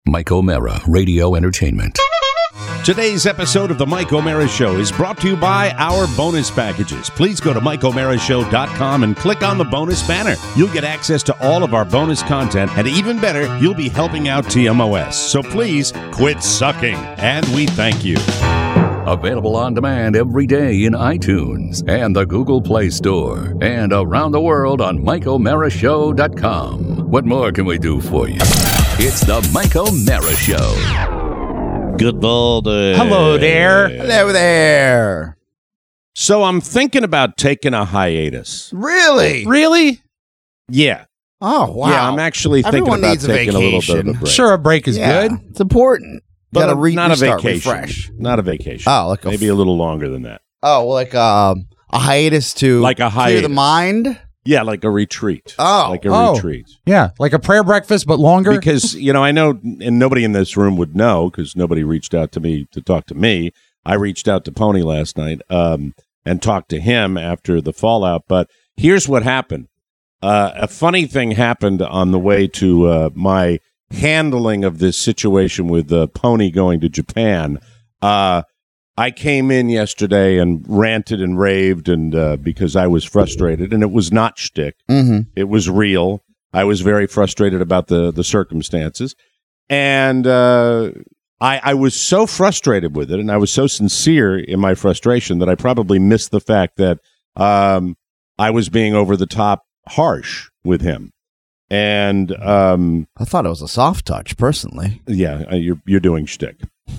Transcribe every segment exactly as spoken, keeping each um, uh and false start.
Mike O'Mara, Radio Entertainment. Today's episode of the Mike O'Mara Show is brought to you by our bonus packages. Please go to mike o'mara show dot com and click on the bonus banner. You'll get access to all of our bonus content, and even better, you'll be helping out T M O S. So please quit sucking, and we thank you. Available on demand every day in iTunes and the Google Play Store, and around the world on mike o'mara show dot com. What more can we do for you? It's the Mike O'Mara Show. Good morning. Hello there. Hello there. So I'm thinking about taking a hiatus. Really? Really? Yeah. Oh, wow. Yeah, I'm actually thinking Everyone about needs a taking a, little bit of a vacation. break. Sure, a break is Yeah, good. it's important. But Got to re- not a restart, vacation. refresh. Not a vacation. Oh, like a Maybe a little longer than that. Oh, like um, a hiatus to Like a clear hiatus. the mind. Yeah, like a retreat. Oh. Like a Oh. retreat. Yeah, like a prayer breakfast, but longer. Because, you know, I know, and nobody in this room would know because nobody reached out to me to talk to me. I reached out to Pony last night um, and talked to him after the fallout. But here's what happened. Uh, a funny thing happened on the way to uh, my handling of this situation with uh, Pony going to Japan. Uh, I came in yesterday and ranted and raved and uh, because I was frustrated, and it was not shtick. Mm-hmm. It was real. I was very frustrated about the, the circumstances. And uh, I, I was so frustrated with it, and I was so sincere in my frustration that I probably missed the fact that um, I was being over the top harsh with him. And um, I thought it was a soft touch, personally. yeah, uh, you're you're doing shtick.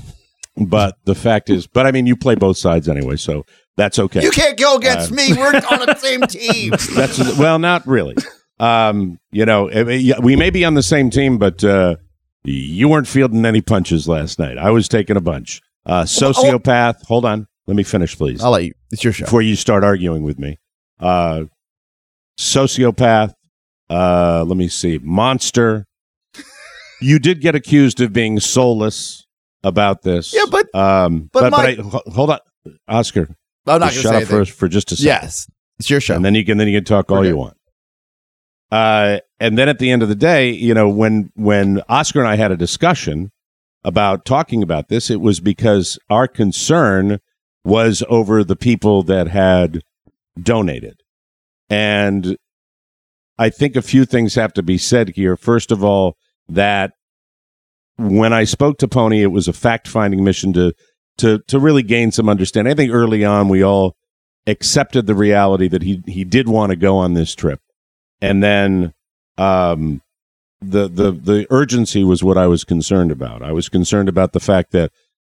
But the fact is, but I mean, you play both sides anyway, so that's okay. You can't go against Uh, me. We're on the same team. That's well, not really. Um, you know, eh, eh, yeah, we may be on the same team, but uh, you weren't fielding any punches last night. I was taking a bunch. Uh, sociopath. Hold on, let me finish, please, I'll let you. It's your show. before you start arguing with me. Uh, sociopath. Uh, let me see. Monster. You did get accused of being soulless about this. Yeah, but- um, but but, but, my- I, ho- hold on, Oscar. I'm not just going shut to up say first for just a second. Yes, it's your show. And then you can then you can talk all Okay. you want. Uh, and then at the end of the day, you know, when when Oscar and I had a discussion about talking about this, it was because our concern was over the people that had donated. And I think a few things have to be said here. First of all, that when I spoke to Pony, it was a fact-finding mission to to to really gain some understanding. I think early on we all accepted the reality that he he did want to go on this trip, and then um, the the the urgency was what I was concerned about. I was concerned about the fact that,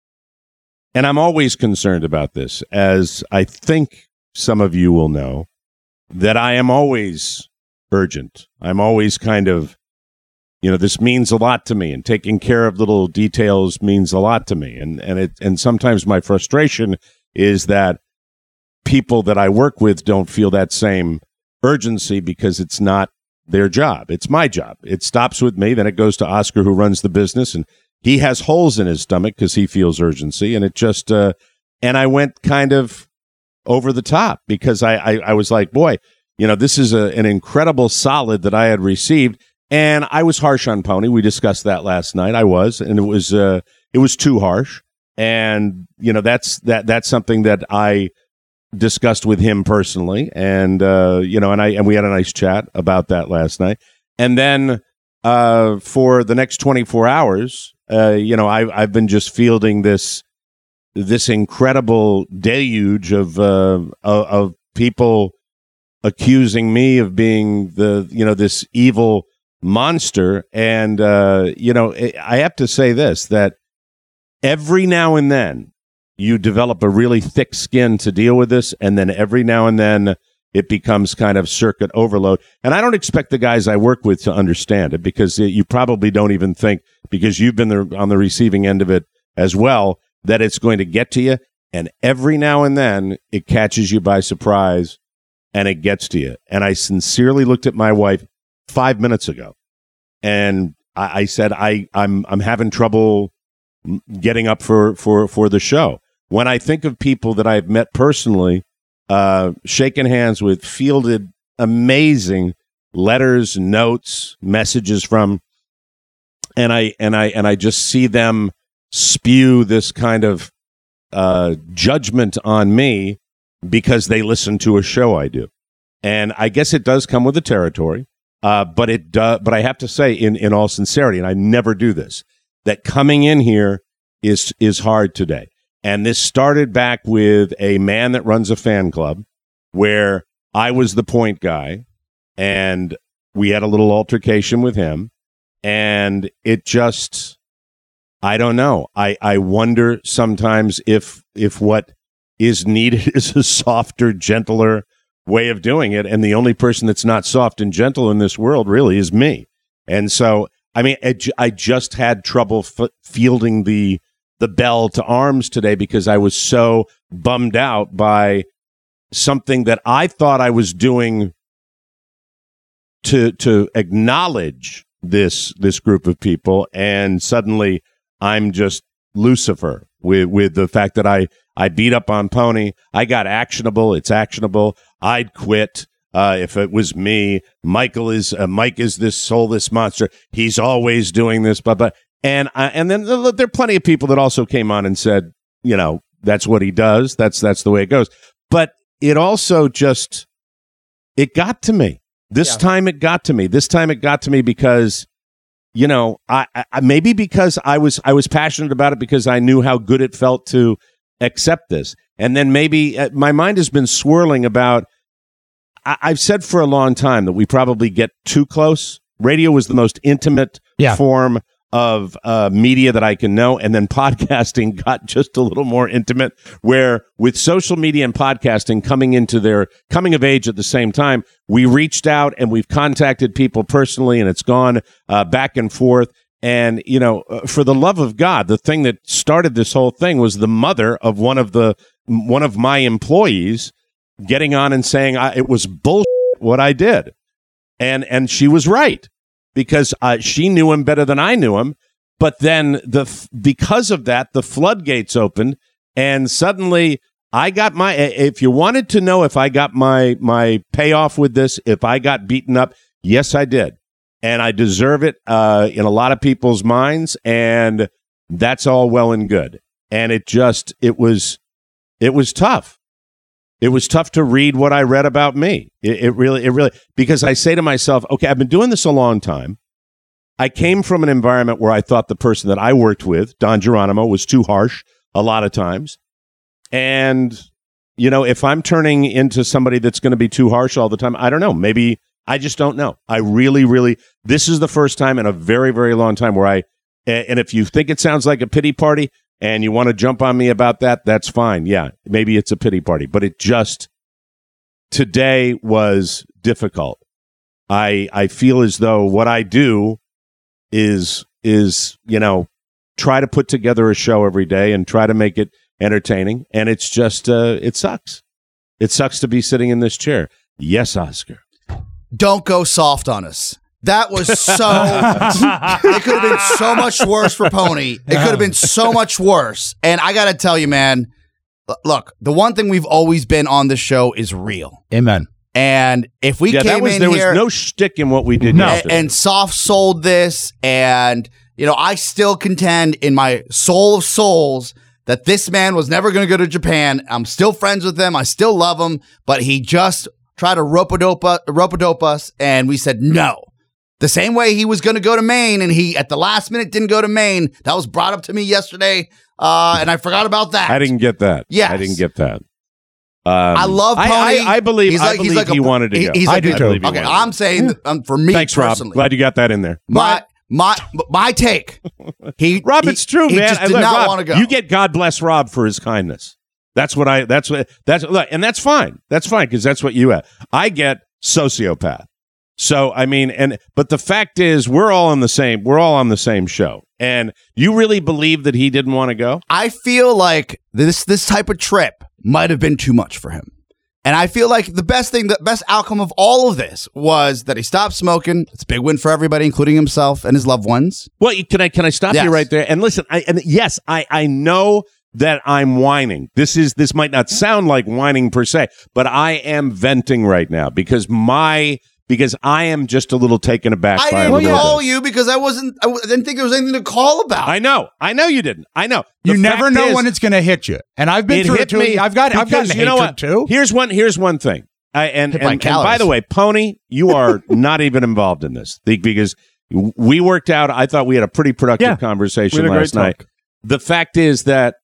and I'm always concerned about this, as I think some of you will know, that I am always urgent. I'm always kind of, you know, this means a lot to me, and taking care of little details means a lot to me. And and it and sometimes my frustration is that people that I work with don't feel that same urgency because it's not their job. It's my job. It stops with me, then it goes to Oscar, who runs the business, and he has holes in his stomach because he feels urgency. And it just uh, and I went kind of over the top because I I, I was like, boy, you know, this is a, an incredible solid that I had received. And I was harsh on Pony. We discussed that last night. I was, and it was uh, it was too harsh. And you know, that's that that's something that I discussed with him personally. And uh, you know, and I and we had a nice chat about that last night. And then uh, for the next twenty-four hours, uh, you know, I I've been just fielding this this incredible deluge of uh, of, of people accusing me of being the you know this evil monster. And uh you know I have to say this, that every now and then you develop a really thick skin to deal with this, and then every now and then it becomes kind of circuit overload. And I don't expect the guys I work with to understand it, because you probably don't even think, because you've been there on the receiving end of it as well, that it's going to get to you. And every now and then it catches you by surprise and it gets to you. And I sincerely looked at my wife five minutes ago, and I, I said, I, I'm I'm having trouble getting up for, for, for the show. When I think of people that I've met personally, uh, shaken hands with, fielded amazing letters, notes, messages from, and I and I and I just see them spew this kind of uh, judgment on me because they listen to a show I do, and I guess it does come with the territory. Uh, but it does. But I have to say, in in all sincerity, and I never do this, that coming in here is is hard today. And this started back with a man that runs a fan club where I was the point guy, and we had a little altercation with him, and it just, I don't know. I, I wonder sometimes if if what is needed is a softer, gentler way of doing it, and the only person that's not soft and gentle in this world really is me. And so, I mean, I, I just had trouble f- fielding the the bell to arms today because I was so bummed out by something that I thought I was doing to to acknowledge this this group of people, and suddenly I'm just Lucifer with with the fact that I I beat up on Pony. I got actionable. It's actionable. I'd quit uh, if it was me. Michael is uh, Mike is this soulless monster. He's always doing this, but but and I, and then there are plenty of people that also came on and said, you know, that's what he does. That's that's the way it goes. But it also just it got to me. This yeah. time it got to me. This time it got to me because, you know, I, I maybe because I was I was passionate about it because I knew how good it felt to accept this. And then maybe uh, my mind has been swirling about, I, I've said for a long time that we probably get too close. Radio was the most intimate yeah. form of uh, media that I can know. And then podcasting got just a little more intimate, where with social media and podcasting coming into their coming of age at the same time, we reached out and we've contacted people personally, and it's gone uh, back and forth. And, you know, for the love of God, the thing that started this whole thing was the mother of one of the one of my employees getting on and saying I, it was bullshit what I did. And and she was right, because uh, she knew him better than I knew him. But then the because of that, the floodgates opened, and suddenly I got my. If you wanted to know if I got my my payoff with this, if I got beaten up, yes, I did. And I deserve it uh, in a lot of people's minds, and that's all well and good. And it just, it was, it was tough. It was tough to read what I read about me. It, it really, it really, because I say to myself, okay, I've been doing this a long time. I came from an environment where I thought the person that I worked with, Don Geronimo, was too harsh a lot of times. And, you know, if I'm turning into somebody that's going to be too harsh all the time, I don't know, maybe I just don't know. I really, really, this is the first time in a very, very long time where I, and if you think it sounds like a pity party and you want to jump on me about that, that's fine. Yeah, maybe it's a pity party, but it just, today was difficult. I I feel as though what I do is, is, you know, try to put together a show every day and try to make it entertaining. And it's just, uh, it sucks. It sucks to be sitting in this chair. Yes, Oscar. Don't go soft on us. That was so, it could have been so much worse for Pony. It could have been so much worse. And I got to tell you, man, look, the one thing we've always been on this show is real. Amen. And if we yeah, came that was, in there here was no shtick in what we did no. yesterday. and soft sold this, and, you know, I still contend in my soul of souls that this man was never going to go to Japan. I'm still friends with him. I still love him, but he just tried to rope-a-dope, rope-a-dope us, and we said no. The same way he was going to go to Maine, and he, at the last minute, didn't go to Maine. That was brought up to me yesterday, uh, and I forgot about that. I didn't get that. Yes. I didn't get that. Um, I love Pony. I, I, I believe, he's I like, believe he's like he a, wanted to he, go. He's I like, do a- too. Okay, I'm saying that, um, for me Thanks, Rob. personally, Glad you got that in there. my my my take. He Rob, he, it's true, he man. just I- did look, not Rob, want to go. You get God bless Rob for his kindness. That's what I. That's what. That's look, and that's fine. That's fine because that's what you have. I get sociopath. So I mean, and but the fact is, we're all on the same. We're all on the same show. And you really believe that he didn't want to go? I feel like this this type of trip might have been too much for him. And I feel like the best thing, the best outcome of all of this was that he stopped smoking. It's a big win for everybody, including himself and his loved ones. Well, can I can I stop Yes. you right there? And listen, I, and yes, I, I know that I'm whining. This is this might not sound like whining per se, but I am venting right now because my because I am just a little taken aback I by didn't it. call you because I wasn't. I w- I didn't think there was anything to call about. I know. I know you didn't. I know. The You never fact know is, when it's going to hit you. And I've been it through hit it too. me. I've got I've because gotten you know hatred what? too. Here's one. Here's one thing. I, and, Hit and, by and calories. by the way, Pony, you are not even involved in this The- because we worked out. I thought we had a pretty productive Yeah. conversation We had a great last night. talk. The fact is that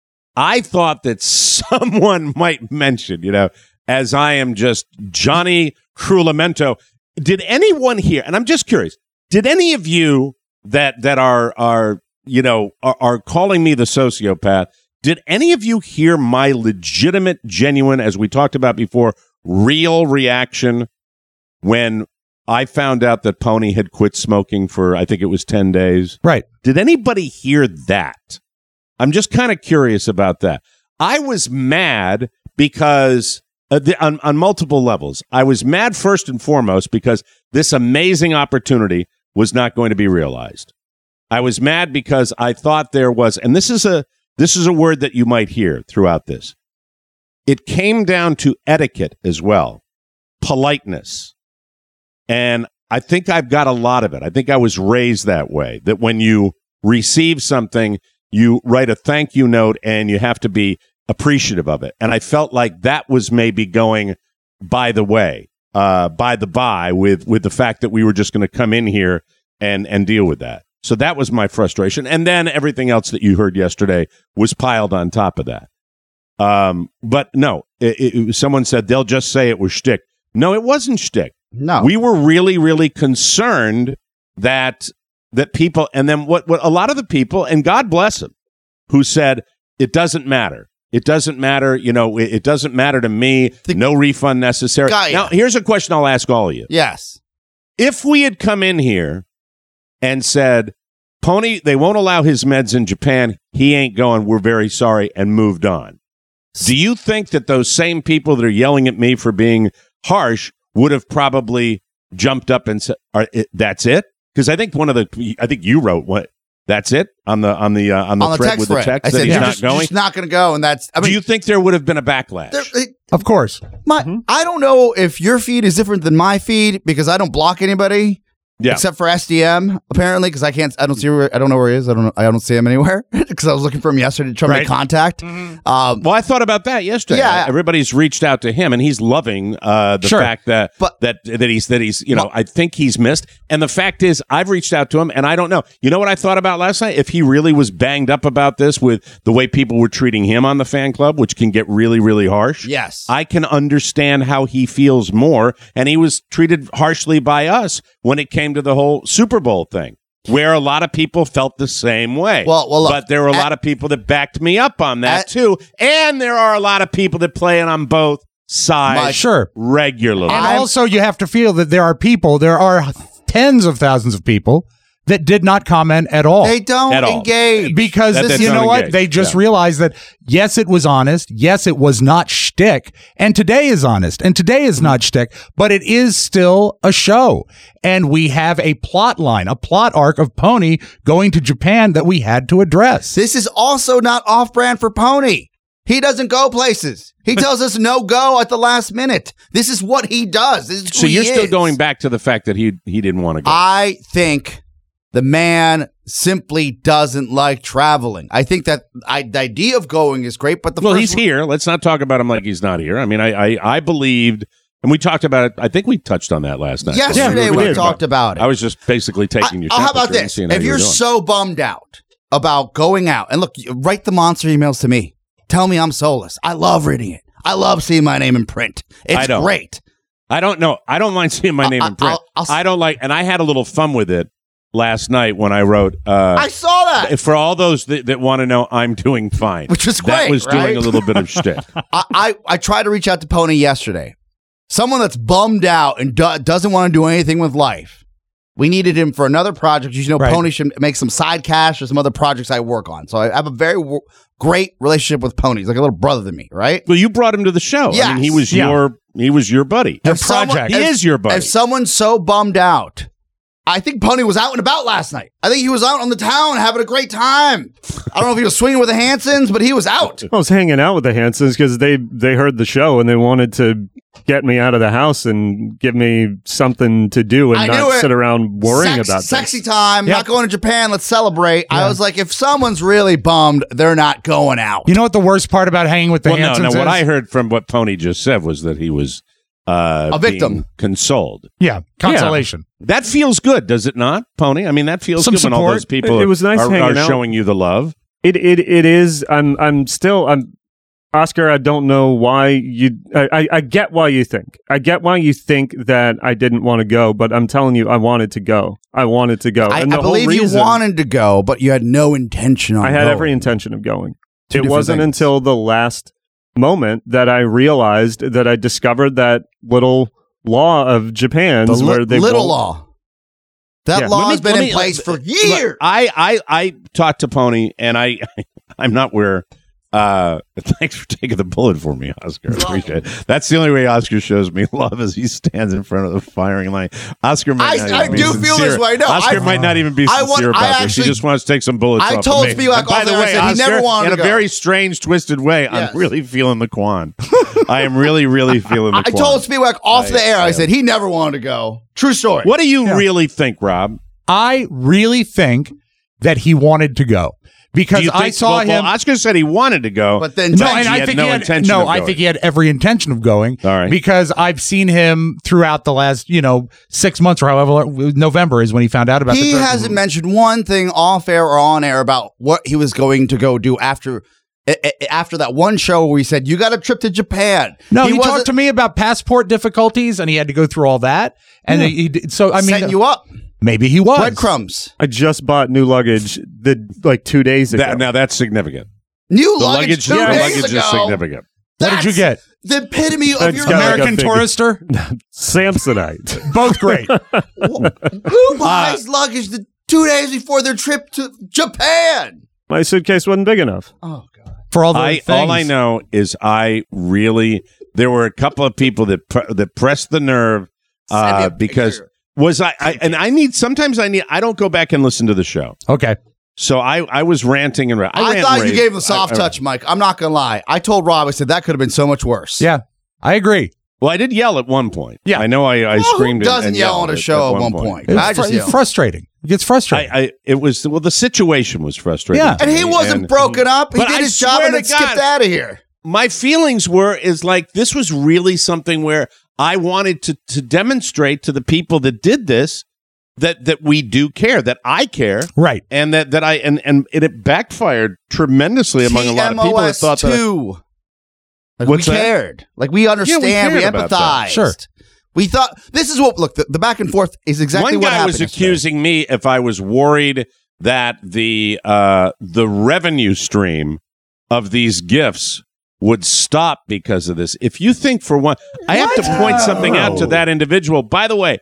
I thought that someone might mention, you know, as I am just Johnny Crulamento. Did anyone here? And I'm just curious. Did any of you that that are are you know are, are calling me the sociopath? Did any of you hear my legitimate, genuine, as we talked about before, real reaction when I found out that Pony had quit smoking for, I think it was ten days? Right. Did anybody hear that? I'm just kind of curious about that. I was mad because uh, the, on, on multiple levels. I was mad first and foremost because this amazing opportunity was not going to be realized. I was mad because I thought there was, and this is a this is a word that you might hear throughout this. It came down to etiquette as well, politeness. And I think I've got a lot of it. I think I was raised that way, that when you receive something, you write a thank you note and you have to be appreciative of it. And I felt like that was maybe going by the way, uh, by the by, with, with the fact that we were just going to come in here and, and deal with that. So that was my frustration. And then everything else that you heard yesterday was piled on top of that. Um, but no, it, it, someone said they'll just say it was shtick. No, it wasn't shtick. No. We were really, really concerned that that people, and then what, what a lot of the people, and God bless them, who said, it doesn't matter. It doesn't matter. You know, it, it doesn't matter to me. The- no refund necessary. Got ya. Now, here's a question I'll ask all of you. Yes. If we had come in here and said, Pony, they won't allow his meds in Japan. He ain't going. We're very sorry, and moved on. Do you think that those same people that are yelling at me for being harsh would have probably jumped up and said, are, it, "That's it"? Because I think one of the, I think you wrote what, "That's it" on the on the uh, on the On the thread text with the thread. text I that said, he's you're not just, going. just not going to go. And that's, I mean, Do you think there would have been a backlash? there- it- Of course. my, I don't know if your feed is different than my feed because I don't block anybody. Yeah. Except for S D M, apparently, because I can't, I don't see where, I don't know where he is. I don't know, I don't see him anywhere because I was looking for him yesterday to try to Right. make contact. Mm-hmm. Um, Well, I thought about that yesterday. Yeah. Everybody's reached out to him, and he's loving uh, the Sure. fact that But- that that he's that he's you know Well- I think he's missed. And the fact is, I've reached out to him, and I don't know. You know what I thought about last night? If he really was banged up about this with the way people were treating him on the fan club, which can get really really harsh. yes. I can understand how he feels more, and he was treated harshly by us when it came to the whole Super Bowl thing, where a lot of people felt the same way. Well- well, look, but there were a at- lot of people that backed me up on that at- too, and there are a lot of people that play it on both sides My- Sure. regularly. And I'm- also, you have to feel that there are people, there are tens of thousands of people that did not comment at all. They don't At all. engage. because That- this, that's you not know what? engaged. They just Yeah. realized that, yes, it was honest. Yes, it was not shtick. And today is honest. And today is not shtick, but it is still a show. And we have a plot line, a plot arc of Pony going to Japan that we had to address. This is also not off brand for Pony. He doesn't go places. He tells us no go at the last minute. This is what he does. This is who so you're he still is. going back to the fact that he he didn't want to go. I think the man simply doesn't like traveling. I think that I, the idea of going is great, but the well, first he's here. Let's not talk about him like he's not here. I mean, I I, I believed, and we talked about it. I think we touched on that last night. yesterday Yeah, we did. talked about it. I was just basically taking your I- oh, how about temperature and this? seeing how If you were you're doing. so bummed out about going out, and look, you- write the monster emails to me. Tell me I'm soulless. I love reading it. I love seeing my name in print. It's I don't. great. I don't know. I don't mind seeing my name in print. I'll- I'll- I don't like, and I had a little fun with it last night when I wrote. Uh, I saw that. for all those that, that want to know, I'm doing fine, Which was That great, was right? doing a little bit of shtick. I, I, I tried to reach out to Pony yesterday. Someone that's bummed out and do- doesn't want to do anything with life. We needed him for another project. You should know Right. Pony should make some side cash or some other projects I work on. So I have a very w- great relationship with Pony. He's like a little brother to me, right? Well, you brought him to the show. I Yes. mean, he was Yeah. your he was your buddy. Your If someone- project. He if- is your buddy. If someone's so bummed out, I think Pony was out and about last night. I think he was out on the town having a great time. I don't know if he was swinging with the Hansons, but he was out. I was hanging out with the Hansons because they, they heard the show and they wanted to get me out of the house and give me something to do and I not knew it. sit around worrying Sex, about sexy this. time, Yep. not going to Japan, let's celebrate. I was like, if someone's really bummed, they're not going out. You know what the worst part about hanging with the Well, no, Hansons no. What is? I heard from what Pony just said was that he was uh, A victim. being consoled. yeah, consolation. That feels good, does it not, Pony? I mean, that feels Some good when all support. those people It- it was nice are, hanging are out. showing you the love. It it it is. I'm I'm still. I'm Oscar. I don't know why you. I, I I get why you think. I get why you think that I didn't want to go, but I'm telling you, I wanted to go. I wanted to go. I, and the I whole believe reason, you wanted to go, but you had no intention on I had going. every intention of going. Two it different wasn't things. until the last moment that I realized that I discovered that little law of Japan's The li- where they little won't- law. That Yeah. law Let me- has been let in me- place for Look, years. I, I, I talked to Pony, and I, I'm not where. Uh, thanks for taking the bullet for me, Oscar. I appreciate it. That's the only way Oscar shows me love is he stands in front of the firing line. Oscar might I- not I even be do feel sincere. this way. No, Oscar I- might not even be I sincere want- about I this. He actually- just wants to take some bullets I off told of me. Spivak And by off the there, I way, said he Oscar, never wanted in to a go. very strange, twisted way, Yes. I'm really feeling the Quan. I am really, really feeling the I Quan. told Spiewak off I- the air, I I- said he never wanted to go. True story. What do you Yeah. really think, Rob? I really think that he wanted to go because Do you I think- saw well, him. well, Oscar said he wanted to go, But then no, Jack- and he I had think no he had intention no. of I going. think he had every intention of going. All right. Because I've seen him throughout the last, you know, six months or however November is when he found out about. he the trip. hasn't mentioned one thing off air or on air about what he was going to go do after a- a- after that one show where he said you got a trip to Japan. No, he, wasn't talked to me about passport difficulties, and he had to go through all that. And he, he did- so I mean, setting you up. maybe he was. Breadcrumbs. I just bought new luggage the like two days ago. That, now that's significant. New The luggage, luggage, two the days luggage ago. is significant. What did you get? The epitome of It's your got like a American big- Tourister. Samsonite. Both great. Who buys luggage the two days before their trip to Japan? My suitcase wasn't big enough. Oh God! For all the I things. all I know is I really there were a couple of people that pre- that pressed the nerve Send me uh, a because picture. was I, I and I need sometimes I need I don't go back and listen to the show, Okay. so I I was ranting and ra- I, I, rant thought and you rave. gave him a soft I- I- touch, Mike. I'm not gonna lie. I told Rob. I said that could have been so much worse. Yeah, I agree. Well, I did yell at one point. Yeah. I know I, I Well, screamed. who and- doesn't and yell yelled on a show at one point? It was I fr- just yell. frustrating. It gets frustrating. I, I it was well the situation was frustrating. Yeah. to And he me, wasn't and- broken up. He But did I his job swear and to then skipped God- out of here. My feelings were is like this was really something where I wanted to to demonstrate to the people that did this that that we do care, that I care, right. and that that I and and it, it backfired tremendously among a lot of people that thought that. too. Like What's we that? cared. Like we understand. cared we about that. empathized. Sure. We thought this is what look the, the back and forth is exactly One what guy happened. was yesterday. accusing me if I was worried that the uh, the revenue stream of these gifts would stop because of this. If you think for one, I have to point something out to that individual. By the way,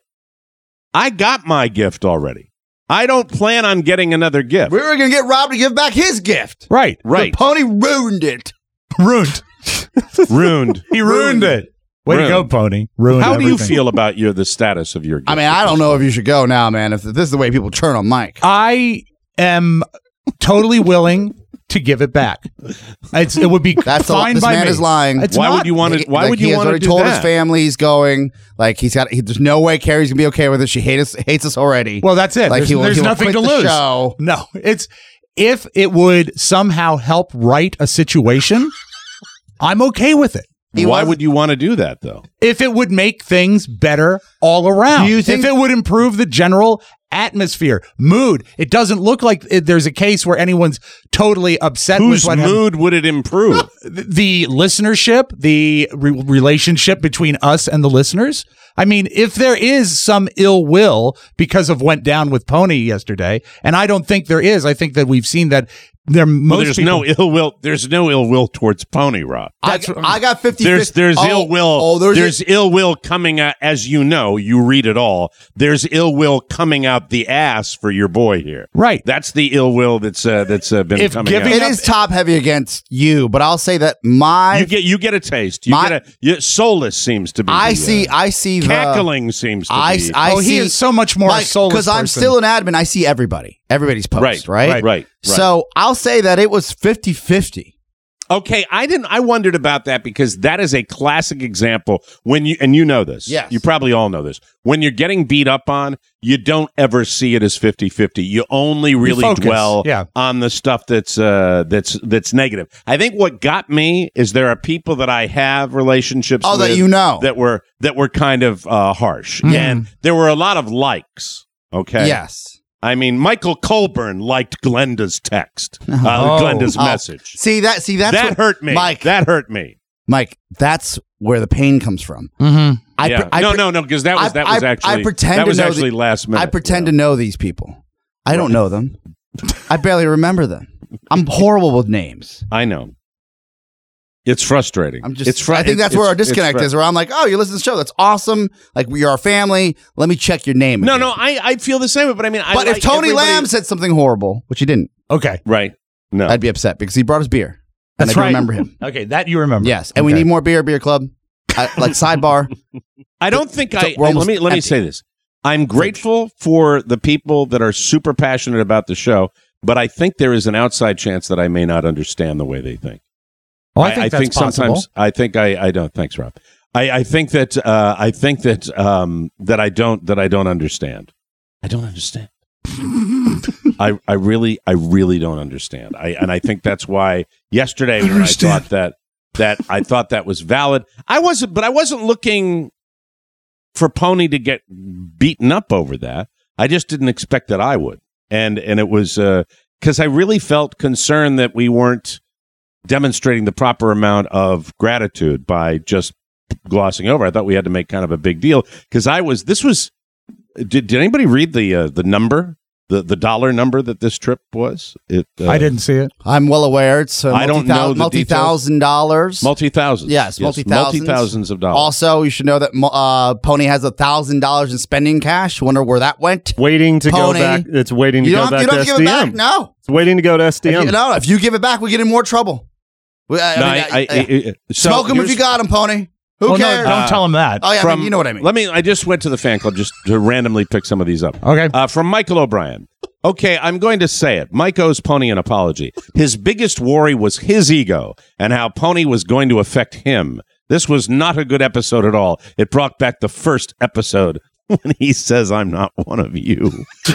I got my gift already. I don't plan on getting another gift. We were going to get Rob to give back his gift. Right. Right. The pony ruined it. Ruined. Ruined. He ruined it. Way to go, Ruined. Pony. Ruined How do you everything. feel about your the status of your gift? I mean, I don't know if you should go now, man. If this is the way people turn on Mike. I am totally willing to give it back. It's, it would be That's all. fine This by man me. is lying. It's Why not- would you want to? Why Like, would he you has want to already do told that? his family he's going. Like he's got. He, there's no way Carrie's gonna be okay with it. She hates us. Hates us already. Well, that's it. Like there's he will- there's he will nothing quit to the lose. show. No, it's if it would somehow help right a situation, I'm okay with it. He Why was- would you want to do that though? If it would make things better all around, Do you think- if it would improve the general atmosphere, mood, it doesn't look like it, there's a case where anyone's totally upset Whose with what happened. mood would it improve? The listenership, the re- relationship between us and the listeners. I mean, if there is some ill will because of what went down with Pony yesterday, and I don't think there is, I think that we've seen that there most Well, there's people, no ill will. There's no ill will towards Pony, Rob. I, That's- I got fifty. There's there's oh, ill will. Oh, there's, there's ill will coming out, as you know. You read it all. There's ill will coming out up the ass for your boy here. Right. That's the ill will that's uh, that's uh, been If coming giving out. It is top heavy against you, but I'll say that my You get you get a taste. You My- get a you, soulless seems to be. I the, see uh, I see the cackling seems to I, be. I oh, see he is so much more soulless because I'm person. still an admin. I see everybody, everybody's post, right, right, right, right. So I'll say that it was fifty-fifty. Okay, I didn't. I wondered about that because that is a classic example when you and you know this. Yes. You probably all know this. When you're getting beat up on, you don't ever see it as fifty-fifty. You only really focus, dwell yeah. on the stuff that's uh, that's that's negative. I think what got me is there are people that I have relationships Oh, with that you know. that were that were kind of uh, harsh, Mhm. and there were a lot of likes. Okay. Yes. I mean, Michael Colburn liked Glenda's text, uh, Oh. Glenda's Oh, message. See that? See that's that what, hurt me, Mike. That hurt me. Mike, that's where the pain comes from. Mm-hmm. I, yeah. pre- I no, pre- no, no, because that was I- that was I- I actually pretend that to was know actually the- last minute. I pretend yeah. to know these people. I don't know them. I barely remember them. I'm horrible with names. I know. It's frustrating. I'm just. It's fru- I think that's it's- where our it's- it's disconnect fru- is. Where I'm like, oh, you listen to the show. That's awesome. Like you're our family. Let me check your name. No, again. no, I, I feel the same way, but I mean, I But like if Tony everybody- Lamb said something horrible, which he didn't, Okay. right? No, I'd be upset because he brought us beer. And That's I do right. remember him. Okay, that you remember. Yes, and we Okay. need more beer, beer club. I, like sidebar. I don't think So I. we're I- almost let me let me empty. say this. I'm grateful for the people that are super passionate about the show, but I think there is an outside chance that I may not understand the way they think. Oh, I think that's possible. sometimes I think I, I don't. Thanks, Rob. I, I think that uh, I think that um, that I don't that I don't understand. I don't understand. I I really I really don't understand. I and I think that's why yesterday when I thought that that I thought that was valid. I wasn't, but I wasn't looking for Pony to get beaten up over that. I just didn't expect that I would, and and it was because uh, I really felt concerned that we weren't demonstrating the proper amount of gratitude by just glossing over. I thought we had to make kind of a big deal because I was. This was. Did, did anybody read the uh, the number, the the dollar number that this trip was? It. Uh, I didn't see it. I'm well aware. It's uh, I don't know the multi thousand dollars. Multi thousands. Yes, multi-thousands. multi thousands of dollars. Also, you should know that uh, Pony has a thousand dollars in spending cash. Wonder where that went. Waiting to Pony. go back. It's waiting to You go don't, back you don't to give it back. S D M. No, It's waiting to go to S D if M. you, no. If you give it back, we get in more trouble. We, I, No, I mean, I- I- I- I- I- so smoke him if here's- you got him, Pony. Who Oh, no, cares? don't Uh, tell him that. oh yeah, I from- mean, you know what I mean. Let me. I just went to the fan club just to randomly pick some of these up. Okay. Uh, from Michael O'Brien. Okay, I'm going to say it. Mike owes Pony an apology. His biggest worry was his ego and how Pony was going to affect him. This was not a good episode at all. It brought back the first episode when he says, "I'm not one of you."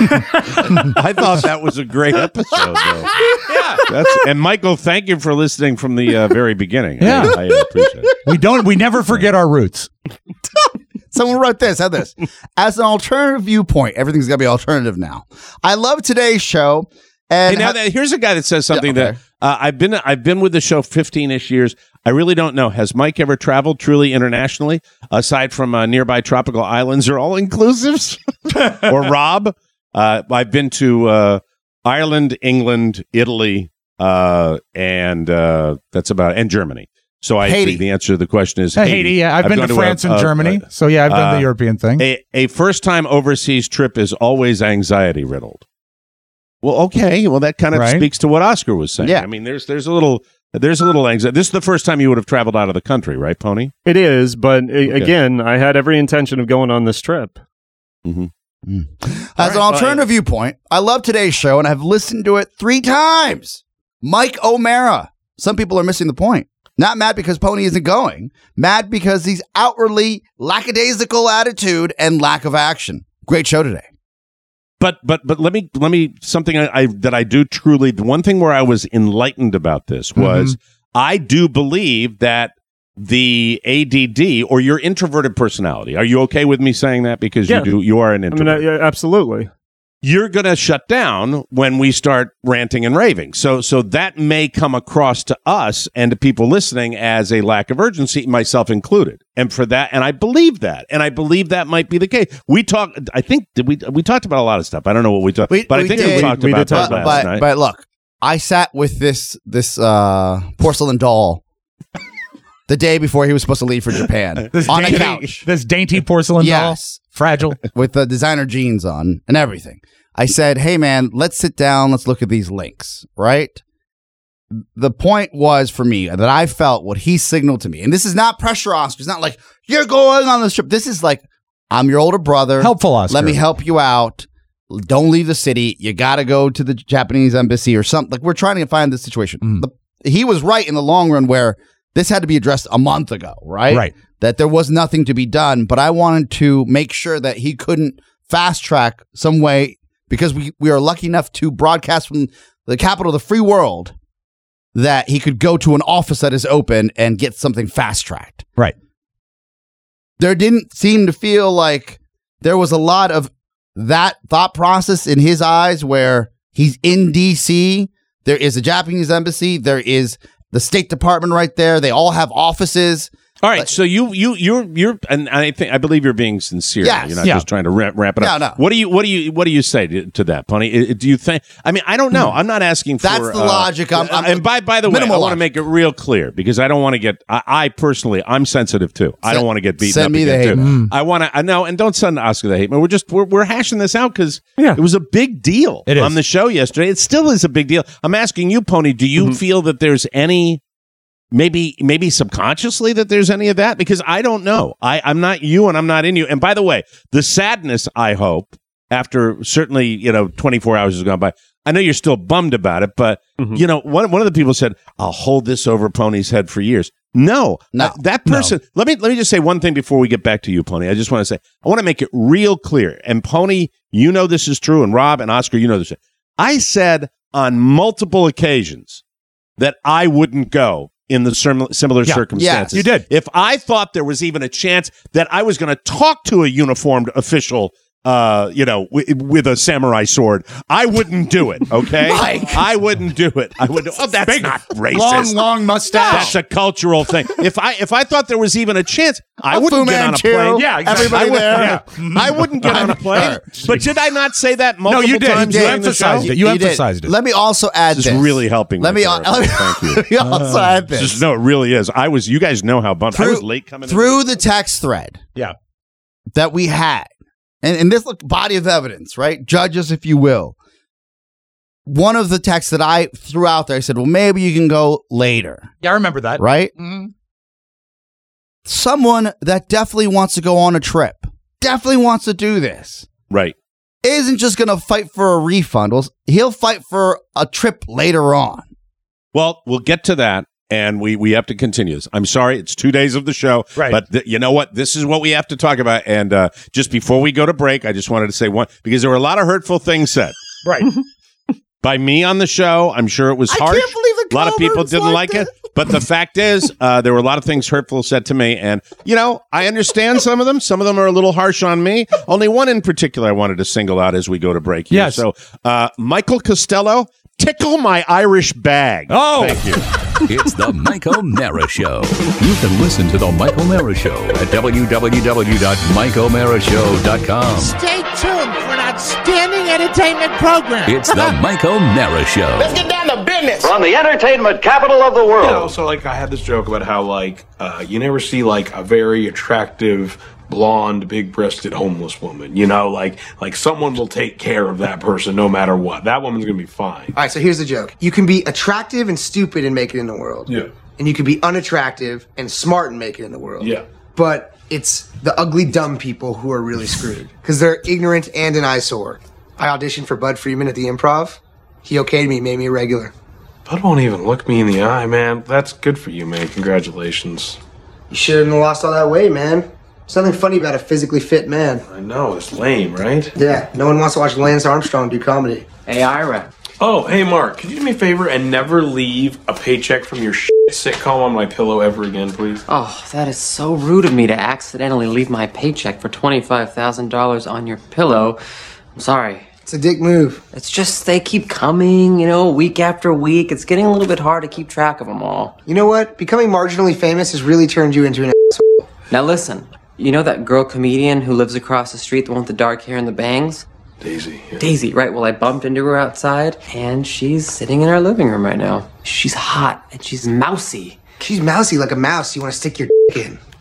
I thought that was a great episode. Though. Yeah, that's, and Michael, thank you for listening from the uh, very beginning. Yeah. I, I appreciate it. We don't. We never forget our roots. Someone wrote this, had this. As an alternative viewpoint, everything's got to be alternative now. I love today's show. And Hey, now ha- that, here's a guy that says something Yeah, okay. that uh, I've been I've been with the show fifteen-ish years. I really don't know. Has Mike ever traveled truly internationally aside from uh, nearby tropical islands or all inclusives? Or Rob? Uh, I've been to uh, Ireland, England, Italy, uh, and uh, that's about and Germany. So I Haiti. think the answer to the question is Hey, Haiti. Haiti. Yeah, I've, been gone to a- France and a- Germany. a- so yeah, I've done uh, the European thing. a, a first-time overseas trip is always anxiety-riddled. Well, okay. Well, that kind of Right. speaks to what Oscar was saying. Yeah. I mean, there's there's a little there's a little anxiety. This is the first time you would have traveled out of the country, right, Pony? It is, but a- again, I had every intention of going on this trip. Mm-hmm. As an alternative viewpoint, I love today's show and I've listened to it three times. Mike O'Mara. Some people are missing the point. Not mad because Pony isn't going. Mad because he's outwardly lackadaisical attitude and lack of action. Great show today. But but but let me let me something I, I that I do truly. The one thing where I was enlightened about this was I do believe that the A D D or your introverted personality. Are you okay with me saying that because Yeah. you do you are an I mean, introvert? uh, yeah, absolutely. You're going to shut down when we start ranting and raving. So so that may come across to us and to people listening as a lack of urgency, myself included. And for that, and I believe that, and I believe that might be the case. We talked, I think did we we talked about a lot of stuff. I don't know what we talked, We- but I we think we did. talked We- we about did talk that But, last but, night. but look, I sat with this this uh, porcelain doll the day before he was supposed to leave for Japan This on a dainty, couch. This dainty porcelain doll. Yes, Fragile. with the designer jeans on and everything. I said, hey, man, let's sit down. Let's look at these links, right? The point was for me that I felt what he signaled to me. And this is not pressure, Oscar. It's not like, you're going on this trip. This is like, I'm your older brother. Helpful, Oscar. Let me help you out. Don't leave the city. You got to go to the Japanese embassy or something. Like, we're trying to find this situation. Mm. The, he was right in the long run where this had to be addressed a month ago, right? Right. That there was nothing to be done. But I wanted to make sure that he couldn't fast track some way, because we, we are lucky enough to broadcast from the capital of the free world, that he could go to an office that is open and get something fast tracked. Right. There didn't seem to feel like there was a lot of that thought process in his eyes, where he's in D C. There is a Japanese embassy. There is the State Department right there. They all have offices. All right, so you you you're you're and I think I believe you're being sincere. Yes. You're not Yeah. just trying to ramp, ramp it up. No, no. What do you what do you what do you say to, to that, Punny? Do you think? I mean, I don't know. I'm not asking for. That's the uh, logic. I'm- I'm- and by by the way, I minimal want to logic. make it real clear, because I don't want to get. I, I personally, I'm sensitive too. I Send- don't want to get beaten send up me the again, hate too. mail. I want to. I know, and don't send Oscar the hate mail. We're just we're, we're hashing this out because Yeah. it was a big deal It is. on the show yesterday. It still is a big deal. I'm asking you, Pony. Do you feel that there's any? Maybe, maybe subconsciously that there's any of that, because I don't know. I, I'm not you, and I'm not in you. And by the way, the sadness, I hope, after certainly, you know, twenty-four hours has gone by. I know you're still bummed about it, but Mhm. you know, one one of the people said, "I'll hold this over Pony's head for years." No, No. uh, that person. Let me let me just say one thing before we get back to you, Pony. I just want to say I want to make it real clear. And Pony, you know this is true, and Rob and Oscar, you know this. I said on multiple occasions that I wouldn't go in the sim- similar Yeah. circumstances. Yes, you did. If I thought there was even a chance that I was going to talk to a uniformed official, uh, you know, w- with a samurai sword, I wouldn't do it. Okay, Mike. I wouldn't do it. I would. Oh, that's not racist. Long, long mustache. That's a cultural thing. If I if I thought there was even a chance, I A wouldn't Fu get on a Manchu. plane. Yeah, exactly. Everybody I would, there. yeah. I wouldn't get on a plane. But did I not say that multiple you did. times You during the emphasized show? it. You did. emphasized it. Let me also add This this. is really helping. Let my me, al- therapist. Thank you. let me also add this. Just, no, it really is. I was. You guys know how bummed I was late coming into through the text thread Yeah. that we had, and, and this look, body of evidence, right? Judge us if you will. One of the texts that I threw out there, I said, well, maybe you can go later, Yeah, I remember that. right? Mhm. Someone that definitely wants to go on a trip, definitely wants to do this, right. isn't just going to fight for a refund. Well, he'll fight for a trip later on. Well, we'll get to that, and we, we have to continue this. I'm sorry, it's two days of the show, Right. but th- you know what? This is what we have to talk about. And uh, just before we go to break, I just wanted to say one, because there were a lot of hurtful things said Right. by me on the show. I'm sure it was I harsh. can't believe the A lot of people comments didn't like like it, but the fact is, uh, there were a lot of things hurtful said to me, and you know, I understand some of them. Some of them are a little harsh on me. Only one in particular I wanted to single out as we go to break here. Yes. So, uh, Michael Costello, tickle my Irish bag. Oh. Thank you. It's the Mike O'Mara Show. You can listen to the Mike O'Mara Show at w w w dot mike o'mara show dot com. Stay tuned for an outstanding entertainment program. It's the Mike O'Mara Show. Let's get down to business. From the entertainment capital of the world. You know, so like I had this joke about how like uh, you never see like a very attractive blonde, big-breasted homeless woman. You know, like like someone will take care of that person no matter what. That woman's gonna be fine. All right, so here's the joke. You can be attractive and stupid and make it in the world. Yeah. And you can be unattractive and smart and make it in the world. Yeah. But it's the ugly, dumb people who are really screwed. Because they're ignorant and an eyesore. I auditioned for Bud Freeman at the Improv. He okayed me, made me a regular. Bud won't even look me in the eye, man. That's good for you, man. Congratulations. You shouldn't have lost all that weight, man. There's nothing funny about a physically fit man. I know, it's lame, right? Yeah, no one wants to watch Lance Armstrong do comedy. Hey, Ira. Oh, hey, Mark, could you do me a favor and never leave a paycheck from your shit sitcom on my pillow ever again, please? Oh, that is so rude of me to accidentally leave my paycheck for twenty-five thousand dollars on your pillow. I'm sorry. It's a dick move. It's just they keep coming, you know, week after week. It's getting a little bit hard to keep track of them all. You know what? Becoming marginally famous has really turned you into an asshole. Now listen, you know that girl comedian who lives across the street, the one with the dark hair and the bangs? Daisy. Yeah. Daisy, right. Well, I bumped into her outside, and she's sitting in our living room right now. She's hot, and she's mousy. She's mousy like a mouse you want to stick your dick in.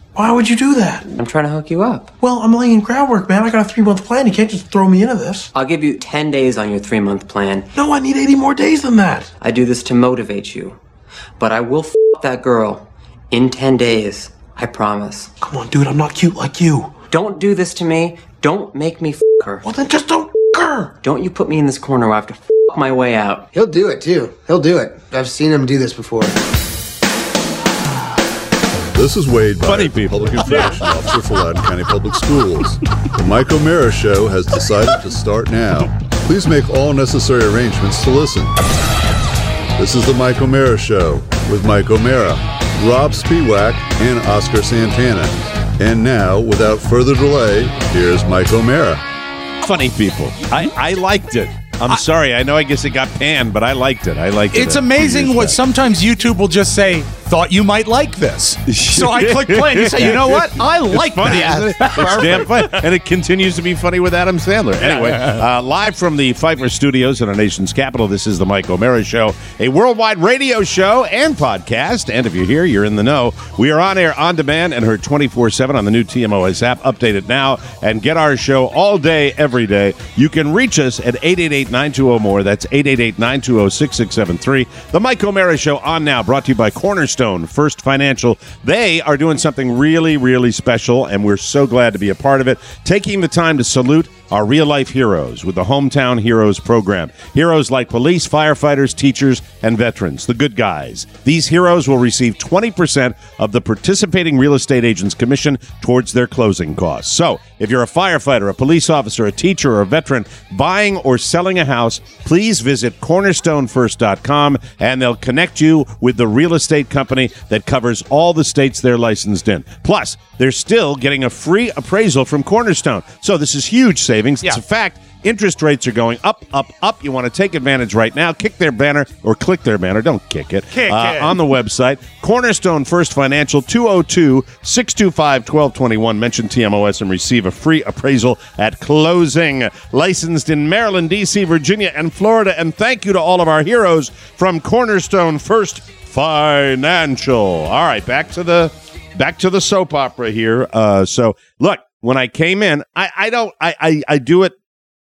Why would you do that? I'm trying to hook you up. Well, I'm laying groundwork, man. I got a three-month plan. You can't just throw me into this. I'll give you ten days on your three-month plan. No, I need eighty more days than that. I do this to motivate you. But I will f*** that girl in ten days. I promise. Come on, dude. I'm not cute like you. Don't do this to me. Don't make me f*** her. Well, then just don't f*** her. Don't you put me in this corner where I have to f*** my way out. He'll do it, too. He'll do it. I've seen him do this before. This is Wade Funny Byer, people. Public Information Officer for Loudoun County Public Schools. The Mike O'Mara Show has decided to start now. Please make all necessary arrangements to listen. This is the Mike O'Mara Show with Mike O'Mara, Rob Spiewak, and Oscar Santana. And now, without further delay, here's Mike O'Mara. Funny people. I, I liked it. I'm sorry. I know I guess it got panned, but I liked it. I liked it. It's amazing what sometimes YouTube will just say, thought you might like this. So I click play and you say, you know what? I like it's funny, that. Isn't it? It's damn funny. And it continues to be funny with Adam Sandler. Anyway, uh, live from the Pfeiffer Studios in our nation's capital, this is the Mike O'Mara Show, a worldwide radio show and podcast. And if you're here, you're in the know. We are on air, on demand, and heard twenty-four seven on the new T M O S app. Update it now and get our show all day, every day. You can reach us at eight eight eight, nine two zero, M O R E. That's eight eight eight, nine two zero, six six seven three. The Mike O'Mara Show on now, brought to you by Cornerstone First Financial. They are doing something really, really special, and we're so glad to be a part of it. Taking the time to salute our real-life heroes with the Hometown Heroes program. Heroes like police, firefighters, teachers, and veterans, the good guys. These heroes will receive twenty percent of the participating real estate agent's commission towards their closing costs. So, if you're a firefighter, a police officer, a teacher, or a veteran buying or selling a house, please visit cornerstone first dot com, and they'll connect you with the real estate company that covers all the states they're licensed in. Plus, they're still getting a free appraisal from Cornerstone. So this is huge savings. Yeah. It's a fact. Interest rates are going up, up, up. You want to take advantage right now. Kick their banner or click their banner. Don't kick it. Kick uh, it. On the website. Cornerstone First Financial, two oh two, six two five, one two two one. Mention T M O S and receive a free appraisal at closing. Licensed in Maryland, D C, Virginia, and Florida. And thank you to all of our heroes from Cornerstone First Financial. All right, back to the back to the soap opera here. Uh, so, look, when I came in, I, I don't, I, I, I do it.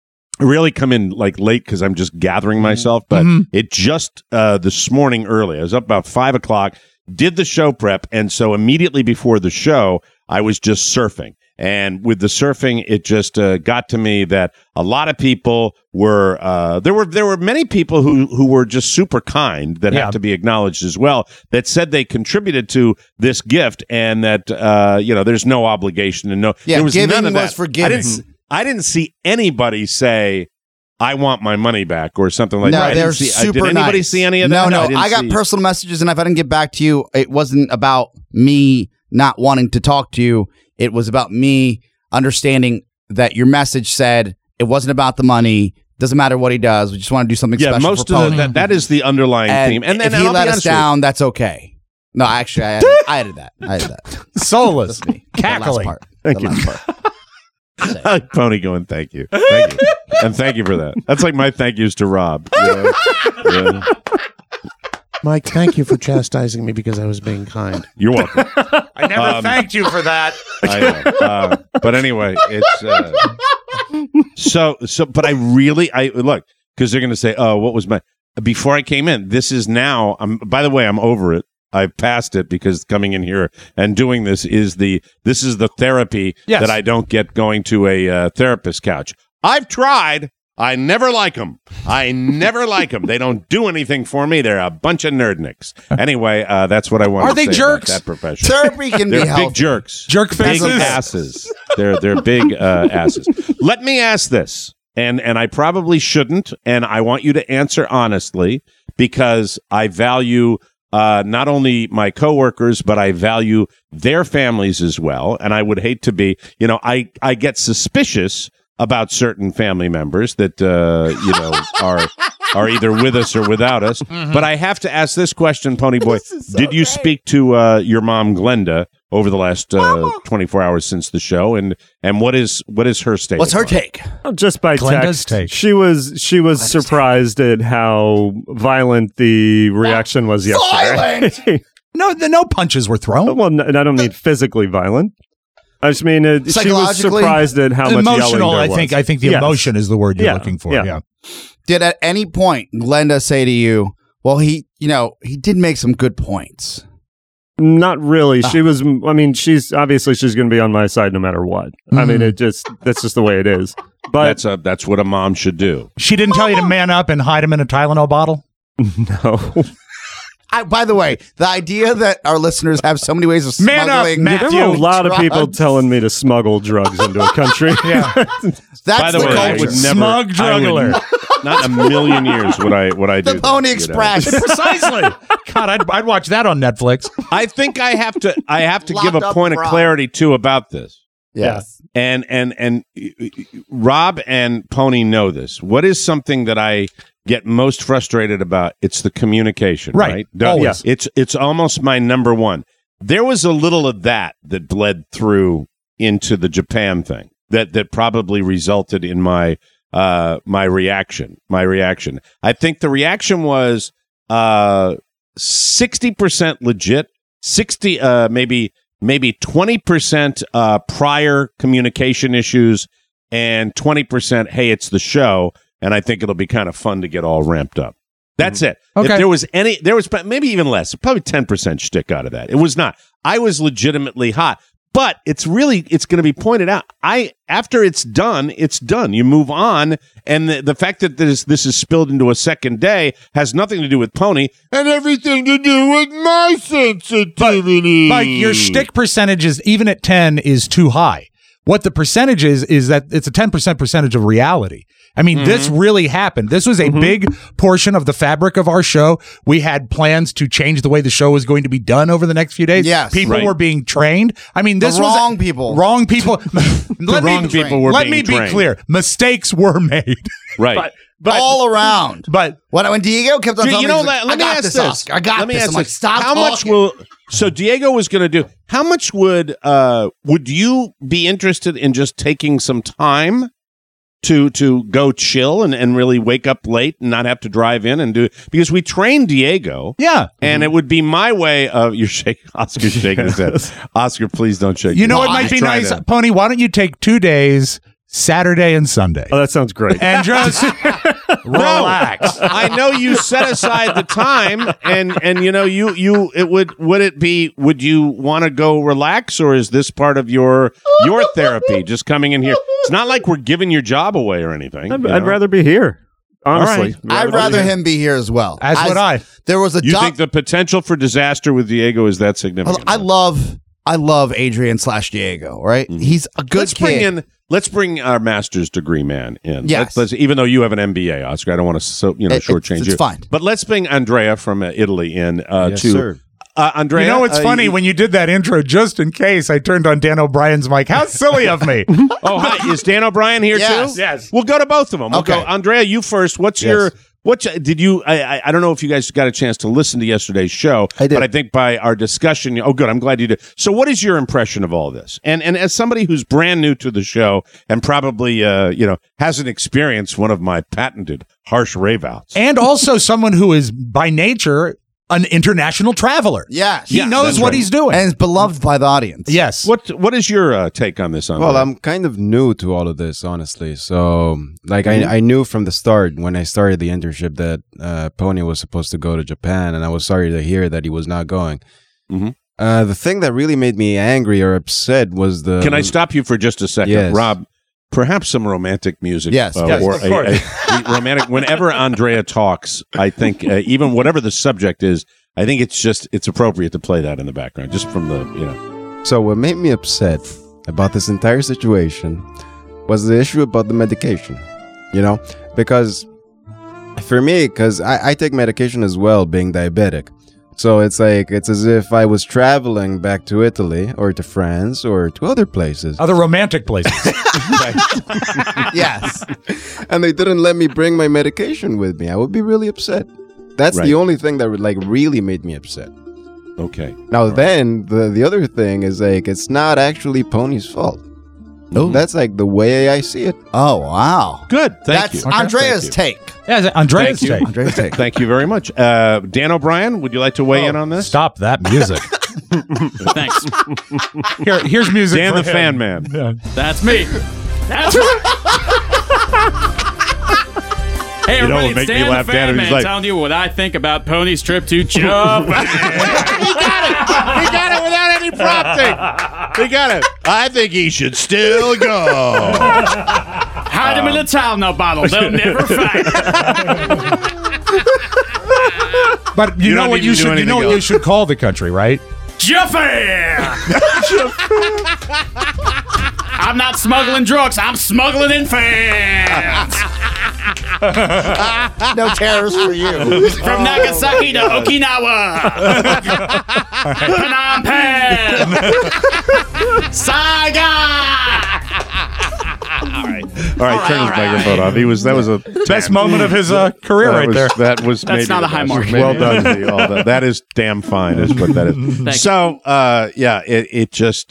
I really come in like late because I'm just gathering myself, but mm-hmm. it just uh, this morning early. I was up about five o'clock, did the show prep, and so immediately before the show, I was just surfing. And with the surfing, it just uh, got to me that a lot of people were uh, there were there were many people who who were just super kind that yeah. have to be acknowledged as well, that said they contributed to this gift, and that uh, you know there's no obligation and no yeah there was giving none of was that. forgiving. I didn't, I didn't see anybody say, I want my money back or something like no, that. No, they're see, super Did anybody nice. see any of no, that? No, no. I, I got see. personal messages, and if I didn't get back to you, it wasn't about me not wanting to talk to you. It was about me understanding that your message said it wasn't about the money. Doesn't matter what he does. We just want to do something yeah, special most for of Pony. the, that, that is the underlying and theme. And then if he I'll let be us down, that's okay. No, actually, I added, I added that. I added that. Soulless. Me. Cackling. The last part. Thank the you. last part. I like Pony going, thank you. Thank you. And thank you for that. That's like my thank yous to Rob. You know? Yeah. Mike, thank you for chastising me because I was being kind. You're welcome. I never um, thanked you for that. I know. Uh, but anyway, it's uh, so so. But I really, I look because they're going to say, "Oh, what was my?" Before I came in, this is now. I'm. By the way, I'm over it. I've passed it because coming in here and doing this is the this is the therapy yes. that I don't get going to a uh, therapist couch. I've tried. I never like them. I never like them. They don't do anything for me. They're a bunch of nerdnicks. Anyway, uh, that's what I want Are to they say jerks? about that profession. Therapy can they're be healthy. big jerks. Jerk faces. Big asses. They're they're big uh, asses. Let me ask this, and and I probably shouldn't, and I want you to answer honestly because I value uh, not only my coworkers, but I value their families as well. And I would hate to be, you know, I I get suspicious about certain family members that uh, you know are are either with us or without us. Mm-hmm. But I have to ask this question, Pony Boy: so Did you great. speak to uh, your mom, Glenda, over the last uh, twenty-four hours since the show? And and what is what is her state? What's her take? Just by Glenda's text, take. she was she was Glenda's surprised take. at how violent the reaction was yesterday. Violent. No, the no punches were thrown. Well, no, I don't mean physically violent. I just mean uh, she was surprised at how much emotional. yelling there I was. think. I think the Yes. emotion is the word you're Yeah, looking for. yeah. Yeah. Did at any point Glenda say to you, well, he, you know, he did make some good points? Not really. She was. I mean, she's obviously she's going to be on my side no matter what. I mean, it just that's just the way it is. But that's a that's what a mom should do. She didn't tell you to man up and hide him in a Tylenol bottle? No. I, by the way, the idea that our listeners have so many ways of Man up, smuggling. Matthew. There are a lot of people drugs. telling me to smuggle drugs into a country. Yeah. That's By the, the way, I culture. would never. Smug I would- juggler. not in a million years would I would I do The Pony that, you know? Express. Precisely. God, I'd, I'd watch that on Netflix. I think I have to. I have to give Locked a up point of Rob. clarity too about this. Yes. And and and uh, Rob and Pony know this. What is something that I get most frustrated about? It's the communication, Right. right? Don't- Always. It's it's almost my number one. There was a little of that that bled through into the Japan thing that that probably resulted in my uh my reaction. My reaction. I think the reaction was uh sixty percent legit, sixty uh maybe maybe twenty percent uh, prior communication issues and twenty percent, hey, it's the show, and I think it'll be kind of fun to get all ramped up. That's it. Okay. If there was any, there was maybe even less, probably ten percent shtick out of that. It was not. I was legitimately hot. But it's really, it's going to be pointed out. I after it's done, it's done. You move on, and the, the fact that this this is spilled into a second day has nothing to do with Pony and everything to do with my sensitivity. Like your shtick percentage is even at ten is too high. What the percentage is is that it's a ten percent percentage of reality. I mean, mm-hmm. this really happened. This was a mm-hmm. big portion of the fabric of our show. We had plans to change the way the show was going to be done over the next few days. Yes, people right. were being trained. I mean, this the was wrong a, people. Wrong people. the let wrong me, people were Let being me be trained. clear. Mistakes were made. Right. but, but, all around. But when, when Diego kept on Do, telling you me, know, he's like, let, let I me got ask this, this. Oscar. I got let me this. ask I'm like, this. stop How talking. much will? So Diego was going to do. How much would? Uh, would you be interested in just taking some time to to go chill and, and really wake up late and not have to drive in and do? Because we trained Diego. Yeah, and mm-hmm. it would be my way of you're shaking. Oscar's shaking his head. Oscar, please don't shake. You know, no, it might be nice, to, Pony. Why don't you take two days? Saturday and Sunday. Oh, that sounds great. And just relax. No, I know you set aside the time, and and you know you you it would would it be would you want to go relax, or is this part of your your therapy? Just coming in here. It's not like we're giving your job away or anything. I'd, you I'd know? rather be here. Honestly, right. I'd rather him be here as well. As, as would I. There was a. You doc- think the potential for disaster with Diego is that significant? I love. I love Adrian slash Diego, right? Mm-hmm. He's a good let's kid. Bring in, let's bring our master's degree man in. Yes. Let's, let's, even though you have an M B A, Oscar, I don't want to so, you know it, shortchange it's, you. It's fine. But let's bring Andrea from uh, Italy in uh, yes, to. Sir. Uh, Andrea, you know, it's uh, funny you, when you did that intro, just in case I turned on Dan O'Brien's mic. How silly of me. Oh, hi. Is Dan O'Brien here yes. too? Yes. We'll go to both of them. We'll okay. go. Andrea, you first. What's yes. your. What did you? I, I I don't know if you guys got a chance to listen to yesterday's show, I did. but I think by our discussion, oh, good. I'm glad you did. So, what is your impression of all this? And and as somebody who's brand new to the show and probably uh, you know hasn't experienced one of my patented harsh rave outs, And also someone who is by nature an international traveler. Yes. He Yeah, knows that's what right. he's doing. And is beloved by the audience. Yes. what what is your uh, take on this? Andrea? Well, I'm kind of new to all of this, honestly. So, like, Mm-hmm. I, I knew from the start when I started the internship that uh, Pony was supposed to go to Japan, and I was sorry to hear that he was not going. Mm-hmm. Uh, the thing that really made me angry or upset was the. Can I stop you for just a second, Yes. Rob? Perhaps some romantic music. Yes, uh, yes, or of a, course. a- a romantic. Whenever Andrea talks, I think uh, even whatever the subject is, I think it's just it's appropriate to play that in the background, just from the you know. So, what made me upset about this entire situation was the issue about the medication. You know, because for me, because I, I take medication as well, being diabetic. So it's like, it's as if I was traveling back to Italy or to France or to other places. Other romantic places. Yes. And they didn't let me bring my medication with me. I would be really upset. That's Right. the only thing that would, like, really made me upset. Okay. Now then, the, the other thing is, like, it's not actually Pony's fault. Ooh. That's like the way I see it. Oh, wow. Good. Thank That's you. Andrea's Thank you. take. Yeah, it's Andrea's Thank you. take. Andrea's take. Thank you very much. Uh, Dan O'Brien, would you like to weigh Oh, in on this? Stop that music. Thanks. Here, here's music. Dan for the him. Fan Man. Yeah. That's me. That's right. Hey, You know everybody, what make me it's Dan laugh, the Dan, Fan is he's Man like- telling you what I think about Pony's trip to Japan. He got it without any prompting. He got it. I think he should still go. Hide him in the towel now bottle. They'll never fight. But you, You know don't what need you to do should you know anything what you else. should call the country, right? Japan. I'm not smuggling drugs. I'm smuggling in fans. No terrors for you. From Nagasaki to Okinawa. Phnom Penh. Saigon. All right, all right. Turn his microphone off. He was that was a Best moment of his uh, career that right was, there. That was That's maybe not the a high best. mark. Well done, Z. All that. That is damn fine. Is what that is. you. So, uh, yeah, it it just uh,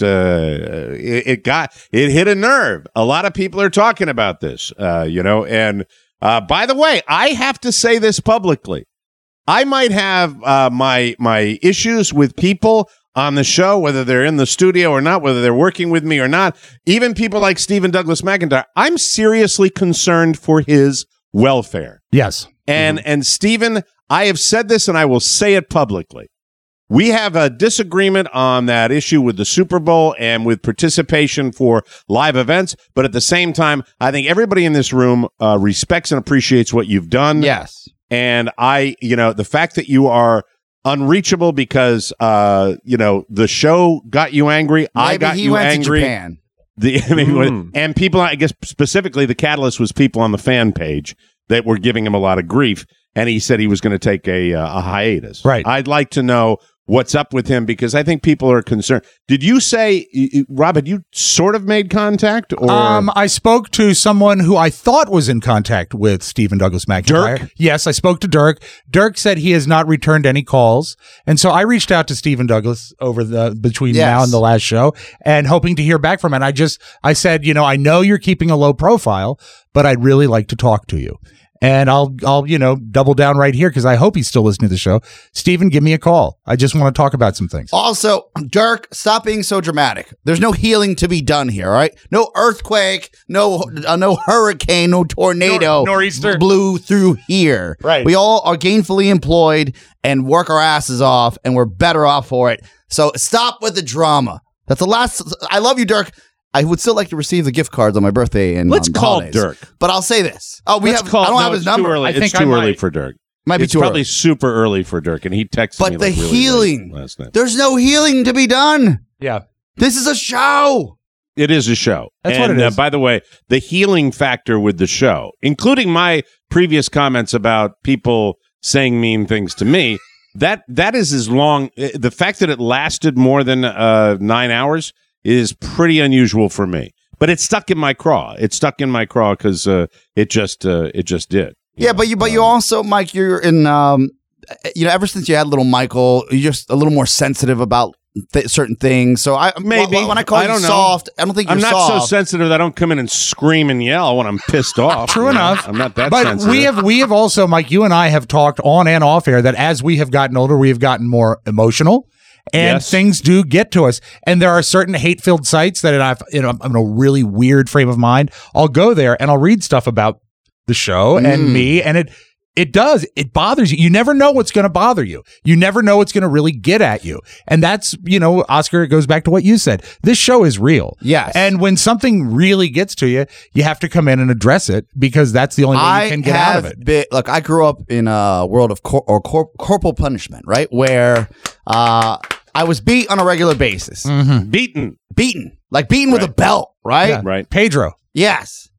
it, it got it hit a nerve. A lot of people are talking about this, uh, you know. And uh, by the way, I have to say this publicly. I might have uh, my my issues with people on the show, whether they're in the studio or not, whether they're working with me or not, even people like Stephen Douglas McIntyre. I'm seriously concerned for his welfare. Yes. And and Stephen, I have said this and I will say it publicly. We have a disagreement on that issue with the Super Bowl and with participation for live events, but at the same time, I think everybody in this room uh, respects and appreciates what you've done. Yes. And I, you know, the fact that you are unreachable because, uh, you know, the show got you angry. I Maybe got he you went angry. to Japan. The, I mean, Mm. and people, I guess specifically the catalyst was people on the fan page that were giving him a lot of grief. And he said he was going to take a, uh, a hiatus. Right. I'd like to know what's up with him because I think people are concerned. Did you say, y- y- Rob, had you sort of made contact? Or Um, I spoke to someone who I thought was in contact with Stephen Douglas McIntyre. Dirk? Yes, I spoke to Dirk. Dirk said he has not returned any calls, and so I reached out to Stephen Douglas over the between Yes. now and the last show, and hoping to hear back from him. And I just I said, you know, I know you're keeping a low profile, but I'd really like to talk to you. And I'll, I'll, you know, double down right here because I hope he's still listening to the show. Stephen, give me a call. I just want to talk about some things. Also, Dirk, stop being so dramatic. There's no healing to be done here, all right? No earthquake, no uh, no hurricane, no tornado Nor- nor'easter. blew through here. Right. We all are gainfully employed and work our asses off, and we're better off for it. So stop with the drama. That's the last. I love you, Dirk. I would still like to receive the gift cards on my birthday and Let's on the call holidays. Dirk. But I'll say this. Oh, we Let's have. call- I don't no, have his it's number. Too early. I it's think too I early might. for Dirk. Might be it's too probably early. super early for Dirk, and he texted But me the like really healing. late last night. There's no healing to be done. Yeah. This is a show. It is a show. That's and, what it Uh, is. by the way, the healing factor with the show, including my previous comments about people saying mean things to me, that that is as long. uh, The fact that it lasted more than uh, nine hours is pretty unusual for me. But it stuck in my craw. It stuck in my craw because uh, it just uh, it just did. Yeah, but you but you also, Mike, you're in um you know, ever since you had little Michael, you're just a little more sensitive about th- certain things. So I Maybe. when, when I call I you don't know. soft, I don't think you're I'm not soft. so sensitive that I don't come in and scream and yell when I'm pissed off. True You know, enough. I'm not that but sensitive. we have we have also, Mike, you and I have talked on and off air that as we have gotten older, we have gotten more emotional. And Yes. things do get to us. And there are certain hate-filled sites that I've, you know, I'm in a really weird frame of mind. I'll go there and I'll read stuff about the show and Mm. me, and it it does. It bothers you. You never know what's going to bother you. You never know what's going to really get at you. And that's, you know, Oscar, it goes back to what you said. This show is real. Yes. And when something really gets to you, you have to come in and address it because that's the only way I you can get have out of it. been, look, I grew up in a world of cor- or cor- corporal punishment, right? Where uh, I was beat on a regular basis. Mm-hmm. beaten. Beaten. Like beaten with a belt, right? Yeah. Right. Pedro. Yes.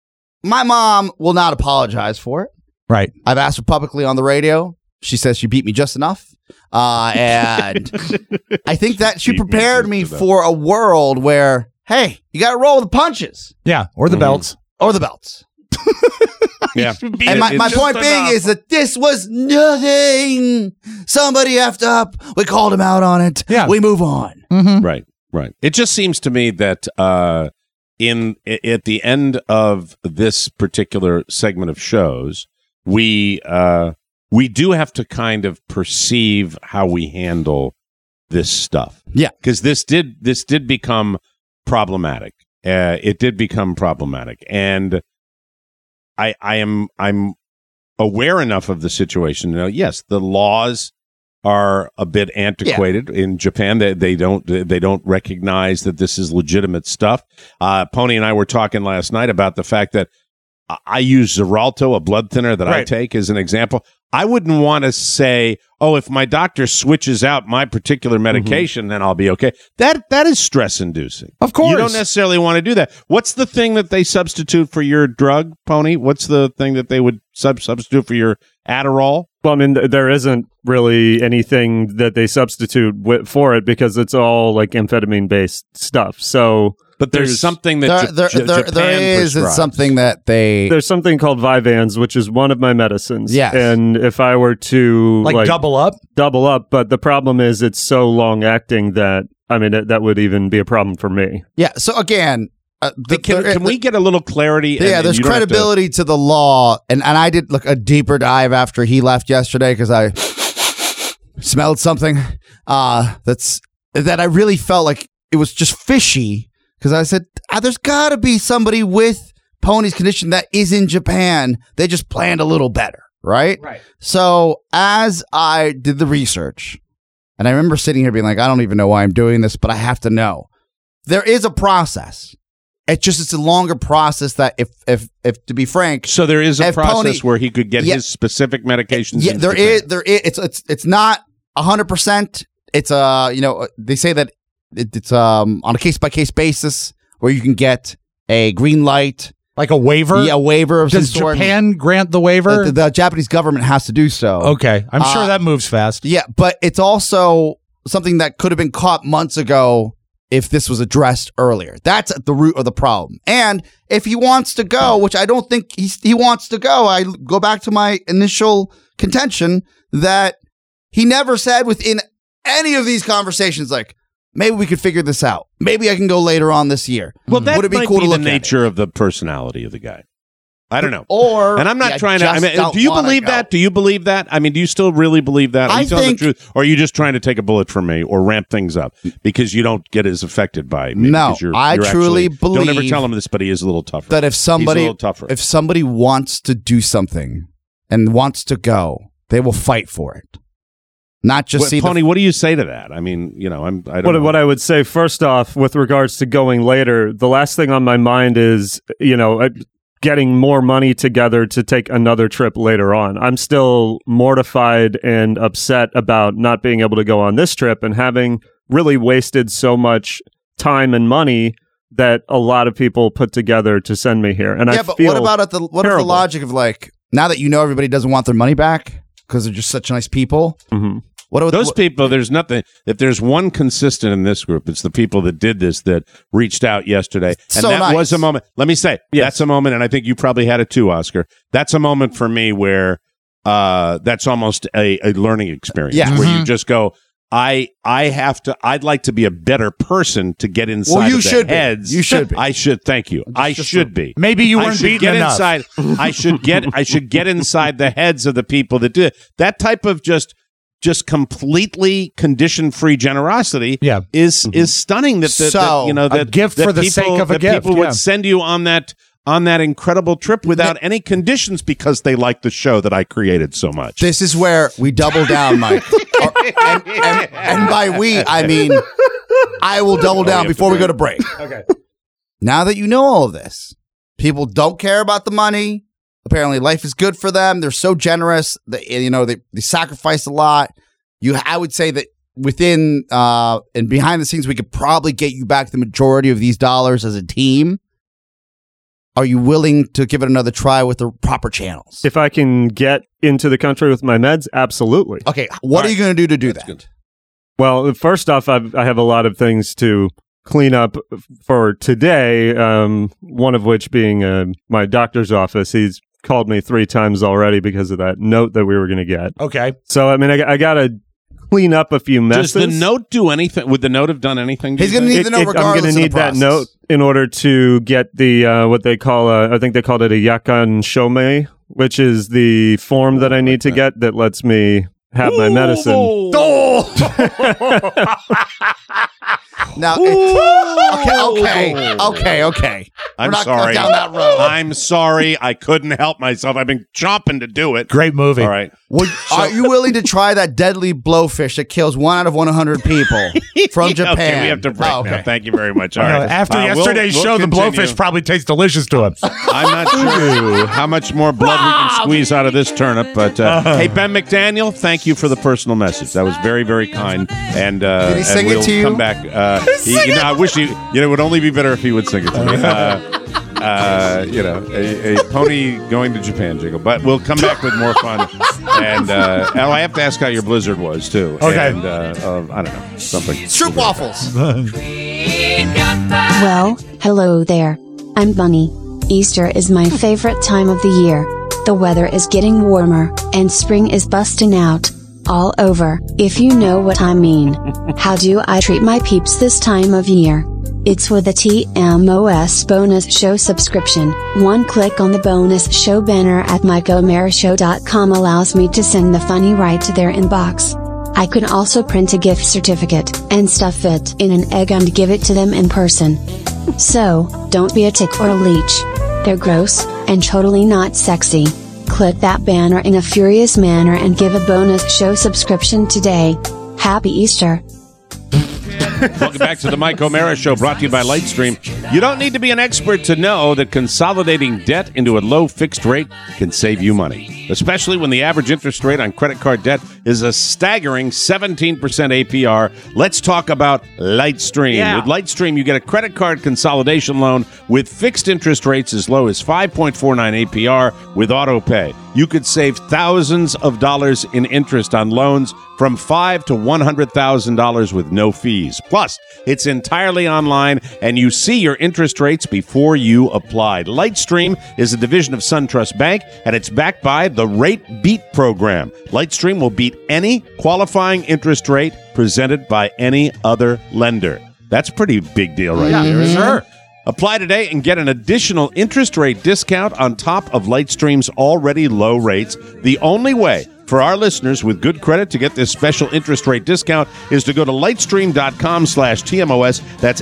My mom will not apologize for it. Right. I've asked her publicly on the radio. She says she beat me just enough. Uh, and I think that she Beat me prepared just me enough. for a world where, hey, you got to roll with the punches Yeah. Or the Mhm. belts. or the belts. Yeah. And my, It's my just point being enough. is that this was nothing. Somebody effed up. We called him out on it. Yeah. We move on. Mm-hmm. Right, right. It just seems to me that uh, in at the end of this particular segment of shows, we uh, we do have to kind of perceive how we handle this stuff. Yeah, because this did this did become problematic. Uh, it did become problematic, and I I am I'm aware enough of the situation to know. Yes, the laws are a bit antiquated yeah. in Japan. They they don't they don't recognize that this is legitimate stuff. Uh, Pony and I were talking last night about the fact that I use Xarelto, a blood thinner that right. I take, as an example. I wouldn't want to say, "Oh, if my doctor switches out my particular medication, mm-hmm. then I'll be okay." That that is stress inducing. Of course, you don't necessarily want to do that. What's the thing that they substitute for your drug, Pony? What's the thing that they would sub- substitute for your Adderall? Well, I mean, th- there isn't really anything that they substitute wi- for it because it's all like amphetamine-based stuff. So, but there's, there's something that there, J- there, J- there, there is prescribes. It's something that they there's something called Vyvanse, which is one of my medicines. Yes. And if I were to like, like double up, double up, but the problem is it's so long acting that I mean it, that would even be a problem for me. Yeah. So again. Uh, the, can, the, can we get a little clarity? Yeah, and, there's and credibility to... to the law, and, and I did look a deeper dive after he left yesterday because I smelled something uh, that's that I really felt like it was just fishy because I said ah, there's got to be somebody with Pony's condition that is in Japan. They just planned a little better, right? Right. So as I did the research, and I remember sitting here being like, I don't even know why I'm doing this, but I have to know. There is a process. It's just it's a longer process that if if if to be frank, so there is a process Pony, where he could get yeah, his specific medications. Yeah, there is there is it's it's it's not a hundred percent. It's uh you know they say that it, it's um on a case by case basis where you can get a green light, like a waiver. Yeah, a waiver of Does some sort. Japan grant the waiver? The, the, the Japanese government has to do so. Okay, I'm sure uh, that moves fast. Yeah, but it's also something that could have been caught months ago. If this was addressed earlier, that's at the root of the problem. And if he wants to go, which I don't think he's, he wants to go, I go back to my initial contention that he never said within any of these conversations, like, maybe we could figure this out. Maybe I can go later on this year. Well, that Would it be might cool be to the look nature of the personality of the guy. I don't know. Or and I'm not yeah, trying to. I mean, do you believe go. that? Do you believe that? I mean, do you still really believe that? Are I you telling think, the truth, or are you just trying to take a bullet from me or ramp things up because you don't get as affected by me? No, you're, I you're truly actually, believe. Don't ever tell him this, but he is a little tougher. That if somebody, He's a little tougher. if somebody wants to do something and wants to go, they will fight for it. Not just what, see. Pony, the, what do you say to that? I mean, you know, I'm. I don't what, know. what I would say first off, with regards to going later, the last thing on my mind is, you know. I, getting more money together to take another trip later on. I'm still mortified and upset about not being able to go on this trip and having really wasted so much time and money that a lot of people put together to send me here. And yeah, I but feel what about at the what if the logic of like now that you know everybody doesn't want their money back because they're just such nice people? Mm-hmm. What are, Those what, people, there's nothing. If there's one consistent in this group, it's the people that did this that reached out yesterday. And so that nice. was a moment. Let me say, yes. that's a moment, and I think you probably had it too, Oscar. That's a moment for me where uh, that's almost a, a learning experience yeah. where mm-hmm. you just go, I I have to, I'd like to be a better person to get inside well, you of the should heads. Be. You should be. I should, thank you. I should be. Maybe you weren't I should beaten get enough. Inside, I should get, I should get inside the heads of the people that do it. That type of just, just completely condition-free generosity yeah. is mm-hmm. is stunning. That, that, so, that you know that a gift that for the people, sake of a that gift. people yeah. would send you on that on that incredible trip without yeah. any conditions because they like the show that I created so much. This is where we double down, Mike. or, and, and, and by we, I mean I will double down oh, before we go to break. Okay. Now that you know all of this, people don't care about the money. Apparently, life is good for them. They're so generous. They, you know, they, they sacrifice a lot. You, I would say that within uh, and behind the scenes, we could probably get you back the majority of these dollars as a team. Are you willing to give it another try with the proper channels? If I can get into the country with my meds, absolutely. Okay, what all are right. you going to do to do That's that? Good. Well, first off, I've, I have a lot of things to clean up for today, um, one of which being uh, my doctor's office. He's called me three times already because of that note that we were going to get. Okay. So, I mean, I, I got to clean up a few messes. Does the note do anything? Would the note have done anything? He's going to need the note regardless I'm going to need that note in order to get the uh, what they call a, I think they called it a yakan shomei, which is the form that I need to get that lets me have my medicine. Oh. Now, it's, okay, okay, okay, okay. I'm We're not sorry. going down that road. I'm sorry. I couldn't help myself. I've been chomping to do it. Great movie. All right. Would, are you willing to try that deadly blowfish that kills one out of one hundred people from Japan? Okay, we have to break Oh, okay. now. Thank you very much. All I know, right. after Uh, we'll- yesterday's we'll show, the continue. blowfish probably tastes delicious to him. I'm not sure how much more blood we can squeeze out of this turnip, but uh, hey, Ben McDaniel, thank you for the personal message. That was very, very kind. And uh, Did he sing and it we'll to you? come back. Uh, he, you know, I wish he. You know, it would only be better if he would sing it to me. Uh, uh, you know, a, a pony going to Japan jingle. But we'll come back with more fun. And uh, oh, I have to ask how your blizzard was too. Okay. And uh, uh, I don't know, something. Stroop waffles. Well, hello there. I'm Bunny. Easter is my favorite time of the year. The weather is getting warmer, and spring is busting out. All over, if you know what I mean. How do I treat my peeps this time of year? It's with a T M O S bonus show subscription. One click on the bonus show banner at mike o'mara show dot com allows me to send the funny right to their inbox. I could also print a gift certificate and stuff it in an egg and give it to them in person. So, don't be a tick or a leech. They're gross and totally not sexy. Click that banner in a furious manner and give a bonus show subscription today. Happy Easter. Welcome back to the Mike O'Mara Show, brought to you by Lightstream. You don't need to be an expert to know that consolidating debt into a low fixed rate can save you money, especially when the average interest rate on credit card debt is a staggering seventeen percent A P R. Let's talk about Lightstream. Yeah. With Lightstream, you get a credit card consolidation loan with fixed interest rates as low as five point four nine A P R with auto pay. You could save thousands of dollars in interest on loans from five to one hundred thousand dollars with no fees. Plus, it's entirely online, and you see your interest rates before you apply. Lightstream is a division of SunTrust Bank, and it's backed by the Rate Beat program. Lightstream will beat any qualifying interest rate presented by any other lender. That's a pretty big deal right Yeah, there, isn't sure. it? Apply today and get an additional interest rate discount on top of Lightstream's already low rates. The only way for our listeners with good credit to get this special interest rate discount is to go to lightstream.com slash TMOS. That's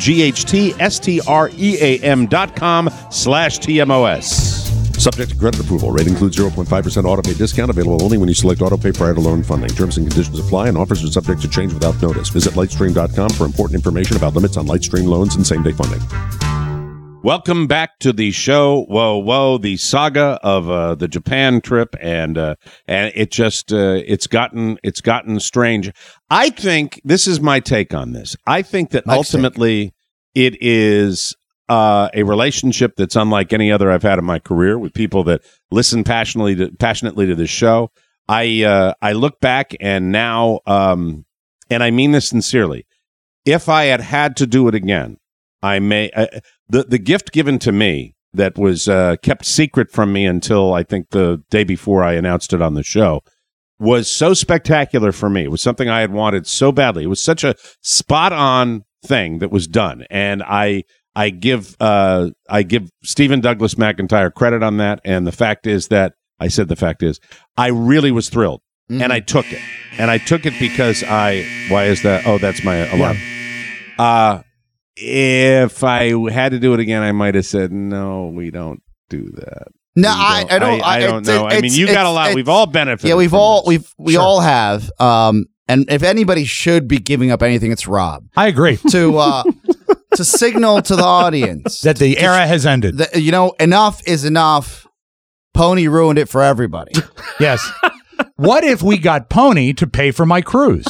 L-I-G-H-T-S-T-R-E-A-M dot com slash TMOS. Subject to credit approval. Rate includes zero point five percent auto pay discount. Available only when you select auto pay prior to loan funding. Terms and conditions apply, and offers are subject to change without notice. Visit lightstream dot com for important information about limits on Lightstream loans and same-day funding. Welcome back to the show. Whoa, whoa! The saga of uh, the Japan trip, and uh, and it just uh, it's gotten it's gotten strange. I think this is my take on this. I think that Mike's ultimately it is uh, a relationship that's unlike any other I've had in my career with people that listen passionately to, passionately to this show. I uh, I look back and now, um, and I mean this sincerely. If I had had to do it again, I may. Uh, The the gift given to me that was uh, kept secret from me until I think the day before I announced it on the show was so spectacular for me. It was something I had wanted so badly. It was such a spot on thing that was done, and I I give uh, I give Stephen Douglas McIntyre credit on that. And the fact is that I said the fact is I really was thrilled, mm-hmm. and I took it, and I took it because I. Why is that? Oh, that's my alarm. Yeah. Uh If I had to do it again, I might have said, no, we don't do that. No, I, I don't. I, I don't know. I mean, you got a lot. We've all benefited. Yeah, we've from all this. we've we Sure. all have. Um, and if anybody should be giving up anything, it's Rob. I agree. To uh, to signal to the audience that the era has ended. That, you know, enough is enough. Pony ruined it for everybody. Yes. What if we got Pony to pay for my cruise?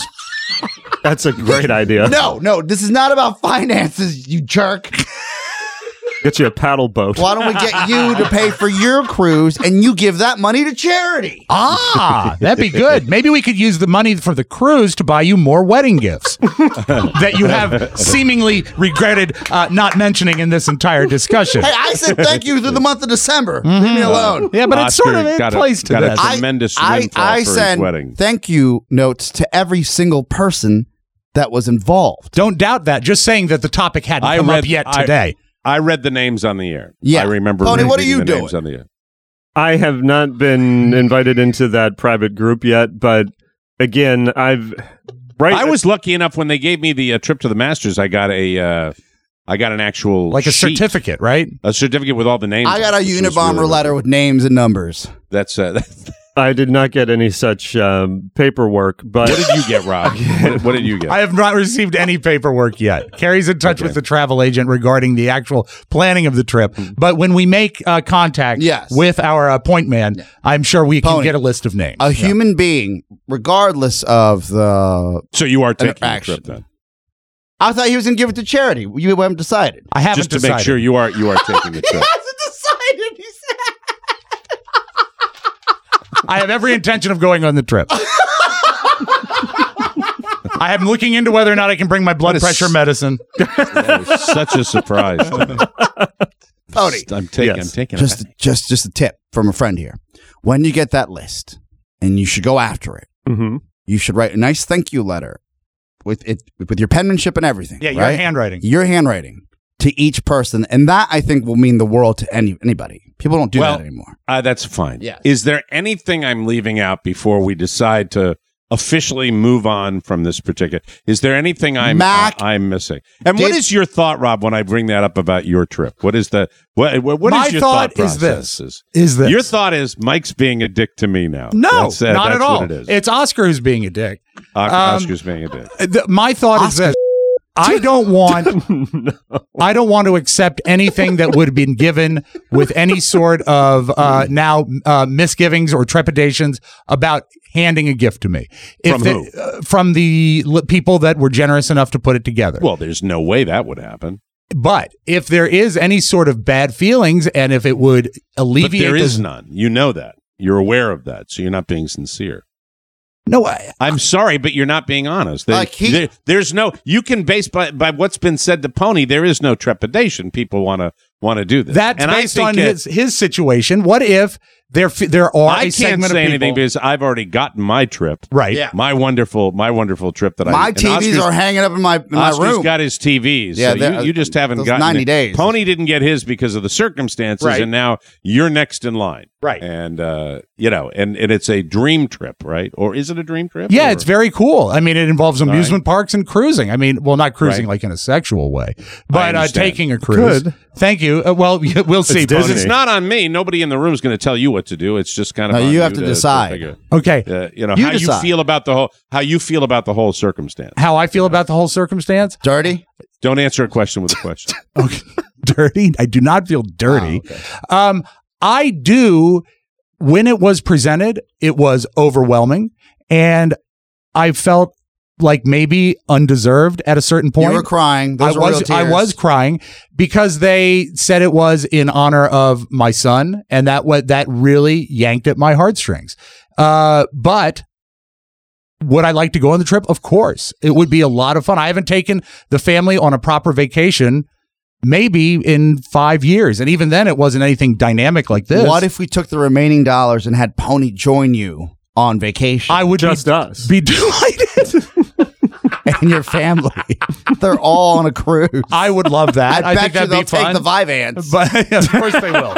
That's a great idea. No, no, this is not about finances, you jerk. Get you a paddle boat. Why don't we get you to pay for your cruise and you give that money to charity? Ah, that'd be good. Maybe we could use the money for the cruise to buy you more wedding gifts that you have seemingly regretted uh, not mentioning in this entire discussion. Hey, I said thank you through the month of December. Mm-hmm. Leave me alone. Yeah, but it's sort of in got a- place to got a this. tremendous I, windfall I for his send wedding. thank you notes to every single person that was involved. Don't doubt that. Just saying that the topic hadn't I come read- up yet I- today. I read the names on the air. Yeah. I remember. Tony, what are reading you the doing? names on the air. I have not been invited into that private group yet, but again, I've right. I was lucky enough when they gave me the uh, trip to the Masters. I got a, uh, I got an actual Like a sheet, certificate, right? a certificate with all the names. I got on a it, which was Unabomber really letter with names and numbers. That's uh, that's, I did not get any such um, paperwork, but what did you get, Rob? what, what did you get? I have not received any paperwork yet. Carrie's in touch Okay. with the travel agent regarding the actual planning of the trip. But when we make uh, contact Yes. with our uh, point man, I'm sure we can Pony. get a list of names. A human being, regardless of the. So you are taking the interaction. trip then, I thought he was going to give it to charity. You haven't decided. I haven't just to decided. make sure you are you are taking the trip. hasn't decided. He said. I have every intention of going on the trip. I am looking into whether or not I can bring my blood What a pressure s- medicine. That was such a surprise to me. Tony, I'm taking. Yes. I'm taking. just it. just just a tip from a friend here. When you get that list, and you should go after it, Mhm. you should write a nice thank you letter with it with your penmanship and everything. Yeah, your right? handwriting. Your handwriting to each person, and that I think will mean the world to any anybody. People don't do Well, that anymore. Uh, that's fine. Yes. Is there anything I'm leaving out before we decide to officially move on from this particular? Is there anything I'm Mac, uh, I'm missing? And what did- is your thought, Rob, when I bring that up about your trip? What is the what? What, what My is your thought thought, is process? this. Is this. Your thought is Mike's being a dick to me now? No, That's, uh, not that's at all. What it is. It's Oscar who's being a dick. Uh, um, Oscar's being a dick. The- my thought is this. I don't want I don't want to accept anything that would have been given with any sort of uh, now uh, misgivings or trepidations about handing a gift to me. From they- who? Uh, from the li- people that were generous enough to put it together. Well, there's no way that would happen. But if there is any sort of bad feelings and if it would But alleviate there is the- none. You know that. You're aware of that. So you're not being sincere. No, I, I'm sorry, but you're not being honest. There- Like he- there- there's no. You can base by, by what's been said to Pony. There is no trepidation. People want to want to do this. that's and based I think on it- his his situation. What if there f- there are I a can't segment say of anything people, because I've already gotten my trip. right? Yeah. My wonderful, my wonderful trip that I. My and T Vs Oscar's- are hanging up in my in my Oscar's room. got his T Vs. Yeah, so they're- you, you just haven't those gotten ninety it. days. Pony didn't get his because of the circumstances, Right. and now you're next in line. Right. And uh, you know, and, and it's a dream trip, right? Or is it a dream trip? Yeah, Or- it's very cool. I mean, it involves amusement parks and cruising. I mean, well, not cruising Right. like in a sexual way, but uh, understand. taking a cruise. Could. Thank you. Uh, well, we'll see. Because Pony. it's not on me. Nobody in the room is going to tell you what to do. It's just kind of No, on you have to decide. figure- Okay. uh, you know You how decide. you feel about the whole how you feel about the whole circumstance. How I feel about the whole circumstance? Dirty. Don't answer a question with a question. Okay. Dirty. I do not feel dirty. Oh, okay. Um, I do. When it was presented, it was overwhelming, and I felt like maybe undeserved at a certain point. You were crying. Those I were real was I tears. was crying because they said it was in honor of my son, and that what that really yanked at my heartstrings. Uh, but would I like to go on the trip? Of course, it would be a lot of fun. I haven't taken the family on a proper vacation maybe in five years, and even then, it wasn't anything dynamic like this. What if we took the remaining dollars and had Pony join you on vacation? I would Just be, us. be delighted. and your family. They're all on a cruise. I would love that. I, I, bet think you that'd they'll be fun. take the Vyvanse. But of course they will.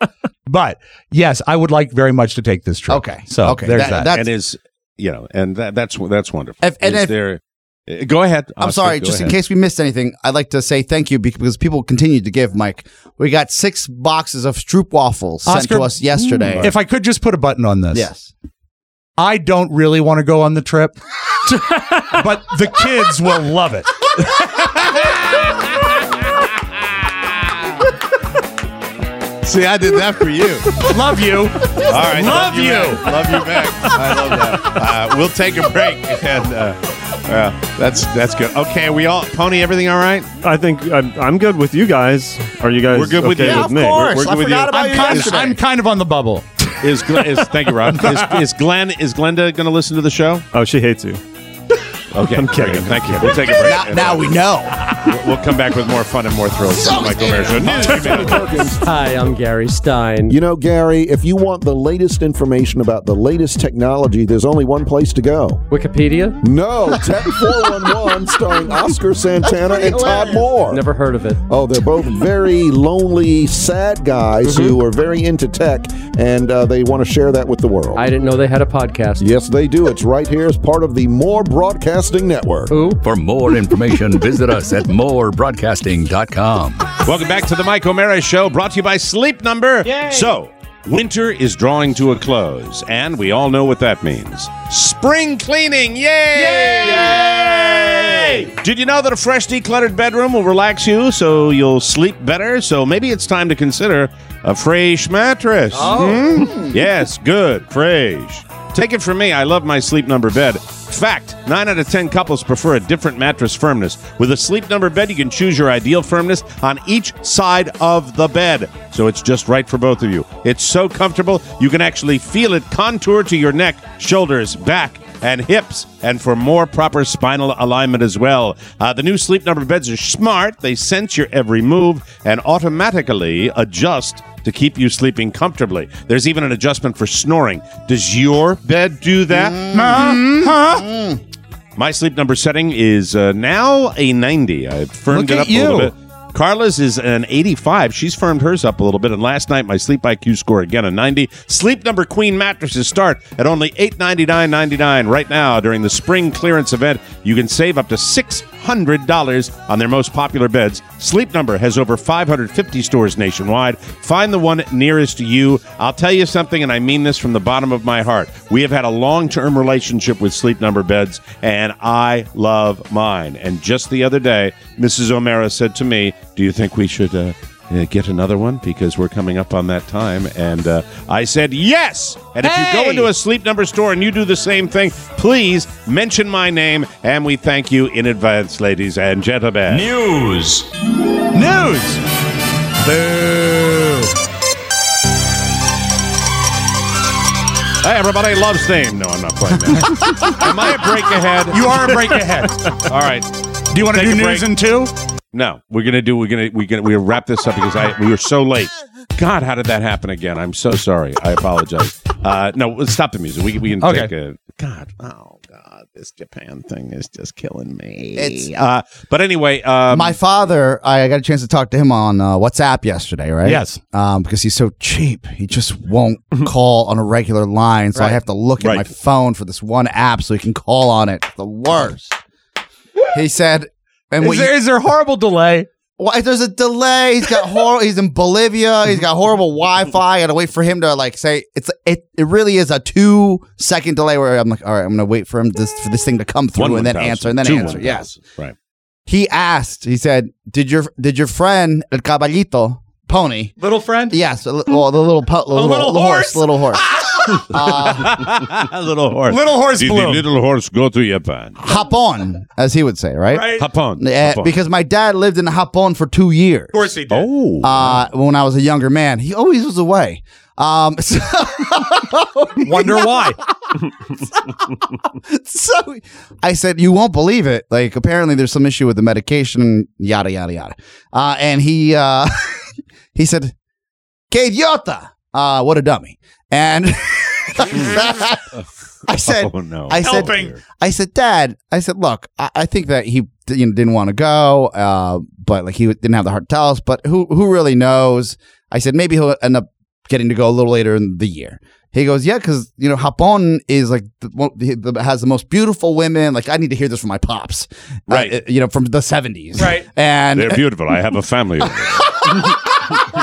But yes, I would like very much to take this trip. Okay. So Okay. there's That- that. that's- and is you know, and that, that's that's wonderful. If- and is if- there? uh, Go ahead. I'm Oscar, sorry, go just in ahead. case we missed anything, I'd like to say thank you because people continue to give, Mike. We got six boxes of Stroop waffles sent Oscar, to us yesterday. If I could just put a button on this. Yes. I don't really want to go on the trip, but the kids will love it. See, I did that for you. Love you. All right, Love you. back. Love you back. I love that. Uh, we'll take a break and uh, Yeah, that's that's good. Okay, we all Pony. Everything all right? I think I'm, I'm good with you guys. Are you guys? We're good okay with you. Yeah, with of me? course. We're good I with forgot you. about I'm you kind, of, yesterday. I'm kind of on the bubble. Is, Gl- is thank you, Rob. Is, is Glenn is Glenda going to listen to the show? Oh, she hates you. Okay, I'm kidding. very good. Thank you. We'll take a break. Now, and, now uh, we know. We'll, we'll come back with more fun and more thrills. on the Michael Mayer Show. News. Hi, I'm Gary Stein. You know, Gary, if you want the latest information about the latest technology, there's only one place to go. Wikipedia? No, Tech four one one, starring Oscar Santana and Todd Moore. Never heard of it. Oh, they're both very lonely, sad guys Mhm. who are very into tech, and uh, they want to share that with the world. I didn't know they had a podcast. Yes, they do. It's right here as part of the More Broadcasting Network. Who? For more information, visit us at more broadcasting dot com. Welcome back to the Mike O'Mara Show, brought to you by Sleep Number. Yay. So, winter is drawing to a close, and we all know what that means. Spring cleaning! Yay! Yay! Did you know that a fresh, decluttered bedroom will relax you so you'll sleep better? So maybe it's time to consider a fresh mattress. Oh. Hmm? Yes, good, fresh. Take it from me, I love my Sleep Number bed. Fact, nine out of ten couples prefer a different mattress firmness. With a Sleep Number bed, you can choose your ideal firmness on each side of the bed. So it's just right for both of you. It's so comfortable, you can actually feel it contour to your neck, shoulders, back, and hips, and for more proper spinal alignment as well. Uh, the new Sleep Number beds are smart. They sense your every move and automatically adjust to keep you sleeping comfortably. There's even an adjustment for snoring. Does your bed do that? Mm-hmm. Huh? My Sleep Number setting is uh, now a ninety. I've firmed Look it at up a little you. bit. Carla's is an eighty-five. She's firmed hers up a little bit. And last night, my Sleep I Q score again a ninety. Sleep Number Queen mattresses start at only eight ninety-nine ninety-nine right now during the spring clearance event. You can save up to six hundred dollars on their most popular beds. Sleep Number has over five hundred fifty stores nationwide. Find the one nearest to you. I'll tell you something, and I mean this from the bottom of my heart. We have had a long-term relationship with Sleep Number beds, and I love mine. And just the other day, Missus O'Mara said to me, do you think we should uh, uh, get another one? Because we're coming up on that time. And uh, I said, yes! And if Hey! you go into a Sleep Number store and you do the same thing, please mention my name, and we thank you in advance, ladies and gentlemen. News. News. Boo. Hey, everybody loves theme. No, I'm not playing that. Am I a break ahead? You are a break ahead. All right. Do you want to Take do a news break. in two? No, we're gonna do. We're gonna. We're gonna. We're gonna wrap this up because I. We were so late. God, how did that happen again? I'm so sorry. I apologize. Uh, no, let's stop the music. We we can Okay. take a. God. Oh God, this Japan thing is just killing me. It's- Uh, but anyway, um, My father, I got a chance to talk to him on uh, WhatsApp yesterday, right? Yes. Um, because he's so cheap. He just won't call on a regular line. So I Right. have to look at Right. my phone for this one app so he can call on it. The worst. He said, and Is what there, you- is there horrible delay? Why there's a delay. He's got hor- he's in Bolivia. He's got horrible Wi-Fi. I gotta wait for him to like say it's it. It really is a two second delay where I'm like, all right, I'm gonna wait for him to, for this thing to come through one and then one thousand, answer and then two answer. one Yes. thousand. Right. He asked. He said, "Did your did your friend El Caballito Pony? Little friend? Yes, a li- well, the little po- little, little little horse? horse, little horse. uh, little horse. Little horse Did blew. the little horse go to Japan? Japón, as he would say, right? Right. Japón. Uh, Japón. because my dad lived in Japón for two years. Of course he did. Oh. Uh, when I was a younger man, he always was away. Um, so, Wonder why. so I said, you won't believe it. Like, apparently there's some issue with the medication, yada, yada, yada. Uh, and he, uh, he said, que idiota. Uh, what a dummy. And I said, Oh, no. I said, Helping. I said, Dad, I said, look, I, I think that he you know, didn't want to go, uh, but like he didn't have the heart to tell us, but who, who really knows? I said, maybe he'll end up getting to go a little later in the year. He goes, yeah, because, you know, Japón is like, the, one- the, the, has the most beautiful women. Like, I need to hear this from my pops. Right. Uh, you know, from the seventies. Right. And They're beautiful. I have a family over there.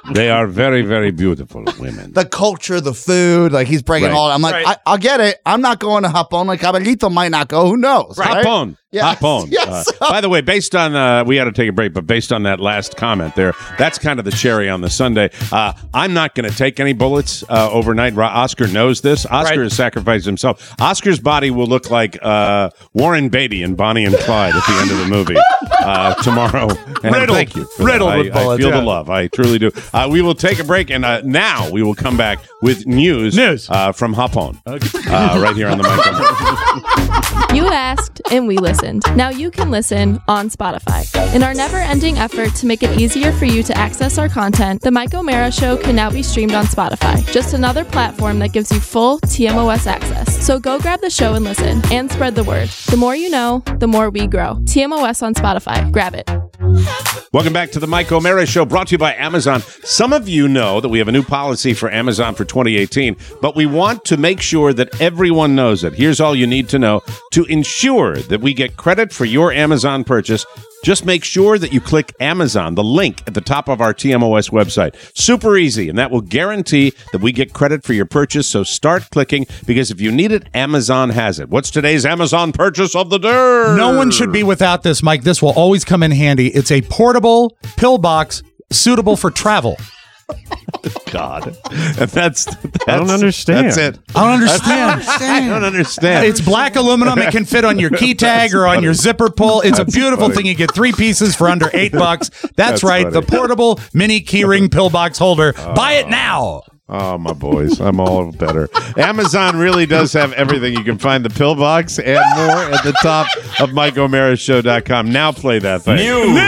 They are very, very beautiful women. The culture, the food, like he's breaking Right. all. I'm like, Right. I, I'll get it. I'm not going to Japón. Like Caballito might not go. Who knows? Right? Hop on. Yes. Hop on. Yes. Uh, by the way, based on, uh, we had to take a break, but based on that last comment there, that's kind of the cherry on the sundae. Uh, I'm not going to take any bullets uh, overnight. Ra- Oscar knows this. Oscar Right. has sacrificed himself. Oscar's body will look like uh, Warren Beatty and Bonnie and Clyde at the end of the movie uh, tomorrow. And Riddled. thank you. for Riddled that. with I, I bullets, feel yeah. the love. I truly do. Uh, we will take a break, and uh, now we will come back with news, News. Uh, from Hop On, uh, right here on the mic. You asked, and we listened. Now you can listen on Spotify. In our never-ending effort to make it easier for you to access our content, The Mike O'Mara Show can now be streamed on Spotify, just another platform that gives you full T M O S access. So go grab the show and listen, and spread the word. The more you know, the more we grow. T M O S on Spotify. Grab it. Welcome back to the Mike O'Mara Show, brought to you by Amazon. Some of you know that we have a new policy for Amazon for twenty eighteen, but we want to make sure that everyone knows it. Here's all you need to know to ensure that we get credit for your Amazon purchase. Just make sure that you click Amazon, the link at the top of our T M O S website. Super easy, and that will guarantee that we get credit for your purchase. So start clicking, because if you need it, Amazon has it. What's today's Amazon purchase of the day? No one should be without this, Mike. This will always come in handy. It's a portable pill box suitable for travel. God. And that's, that's I don't understand. That's it. I don't understand. I don't understand. It's black aluminum. It can fit on your key tag or on your zipper pull. It's a beautiful thing. You get three pieces for under eight bucks. That's, That's right. funny. The portable mini keyring pill box holder. Buy it now. Oh, my boys. I'm all better. Amazon really does have everything. You can find the pillbox and more at the top of Mike O'Mara Show dot com. Now play that thing.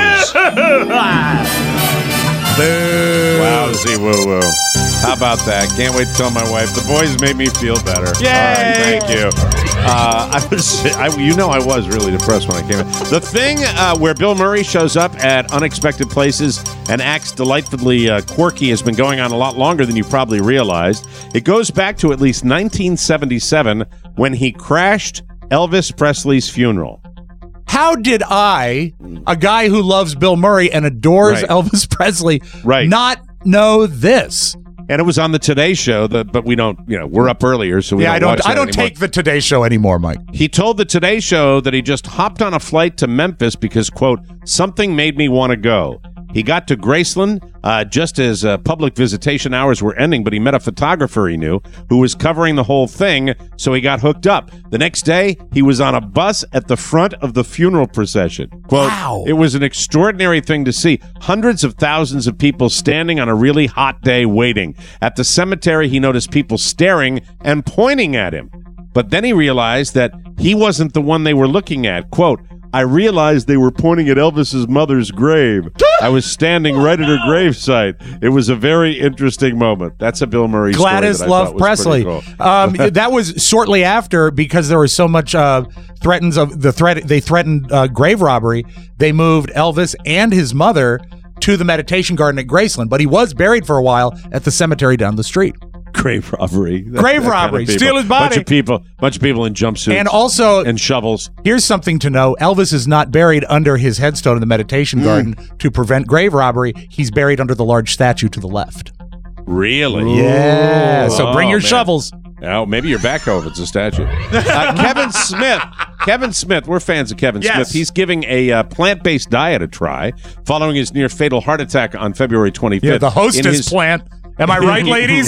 Wowzy woo woo. How about that? Can't wait to tell my wife. The boys made me feel better. Yay! All right, thank you. Uh, I was, I, you know, I was really depressed when I came in. The thing uh, where Bill Murray shows up at unexpected places and acts delightfully uh, quirky has been going on a lot longer than you probably realized. It goes back to at least nineteen seventy-seven when he crashed Elvis Presley's funeral. How did I, a guy who loves Bill Murray and adores Right. Elvis Presley, Right. not know this? And it was on the Today Show, the, but we don't, you know, we're up earlier, so we yeah, don't I don't. watch that I don't anymore. take the Today Show anymore, Mike. He told the Today Show that he just hopped on a flight to Memphis because, quote, something made me want to go. He got to Graceland uh, just as uh, public visitation hours were ending, but he met a photographer he knew who was covering the whole thing, so he got hooked up. The next day, he was on a bus at the front of the funeral procession. Quote, Wow. It was an extraordinary thing to see. Hundreds of thousands of people standing on a really hot day waiting. At the cemetery, he noticed people staring and pointing at him. But then he realized that he wasn't the one they were looking at. Quote, I realized they were pointing at Elvis's mother's grave. I was standing right at her gravesite. It was a very interesting moment. That's a Bill Murray Gladys story that I Love thought was Presley. pretty cool. Um, that was shortly after, because there was so much uh, threatens of the threat. They threatened uh, grave robbery. They moved Elvis and his mother to the meditation garden at Graceland, but he was buried for a while at the cemetery down the street. Grave robbery. That- Grave that kind of robbery. people. Steal his body. Bunch of people. Bunch of people in jumpsuits. And also, and shovels. Here's something to know. Elvis is not buried under his headstone in the meditation Mm. garden to prevent grave robbery. He's buried under the large statue to the left. Really? Yeah. So bring Oh, your man. shovels. Oh, maybe your backhoe if it's a statue. Uh, Kevin Smith. Kevin Smith. We're fans of Kevin Yes. Smith. He's giving a uh, plant-based diet a try following his near-fatal heart attack on February twenty-fifth. Yeah, the hostess In his- plant. Am I right, ladies?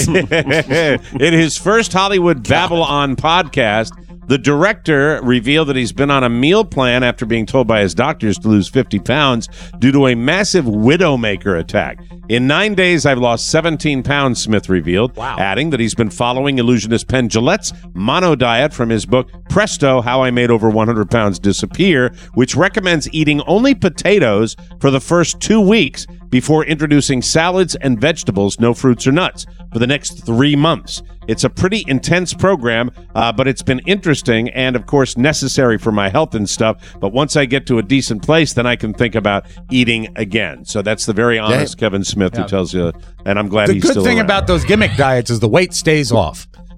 In his first Hollywood Babble On podcast, the director revealed that he's been on a meal plan after being told by his doctors to lose fifty pounds due to a massive widowmaker attack. In nine days, I've lost seventeen pounds, Smith revealed, wow. adding that he's been following illusionist Penn Jillette's mono diet from his book, Presto, How I Made Over one hundred pounds Disappear, which recommends eating only potatoes for the first two weeks before introducing salads and vegetables, no fruits or nuts, for the next three months. It's a pretty intense program, uh, but it's been interesting and, of course, necessary for my health and stuff. But once I get to a decent place, then I can think about eating again. So that's the very honest Yeah. Kevin Smith Yeah. who tells you, and I'm glad The he's good still thing around. about those gimmick diets is the weight stays off.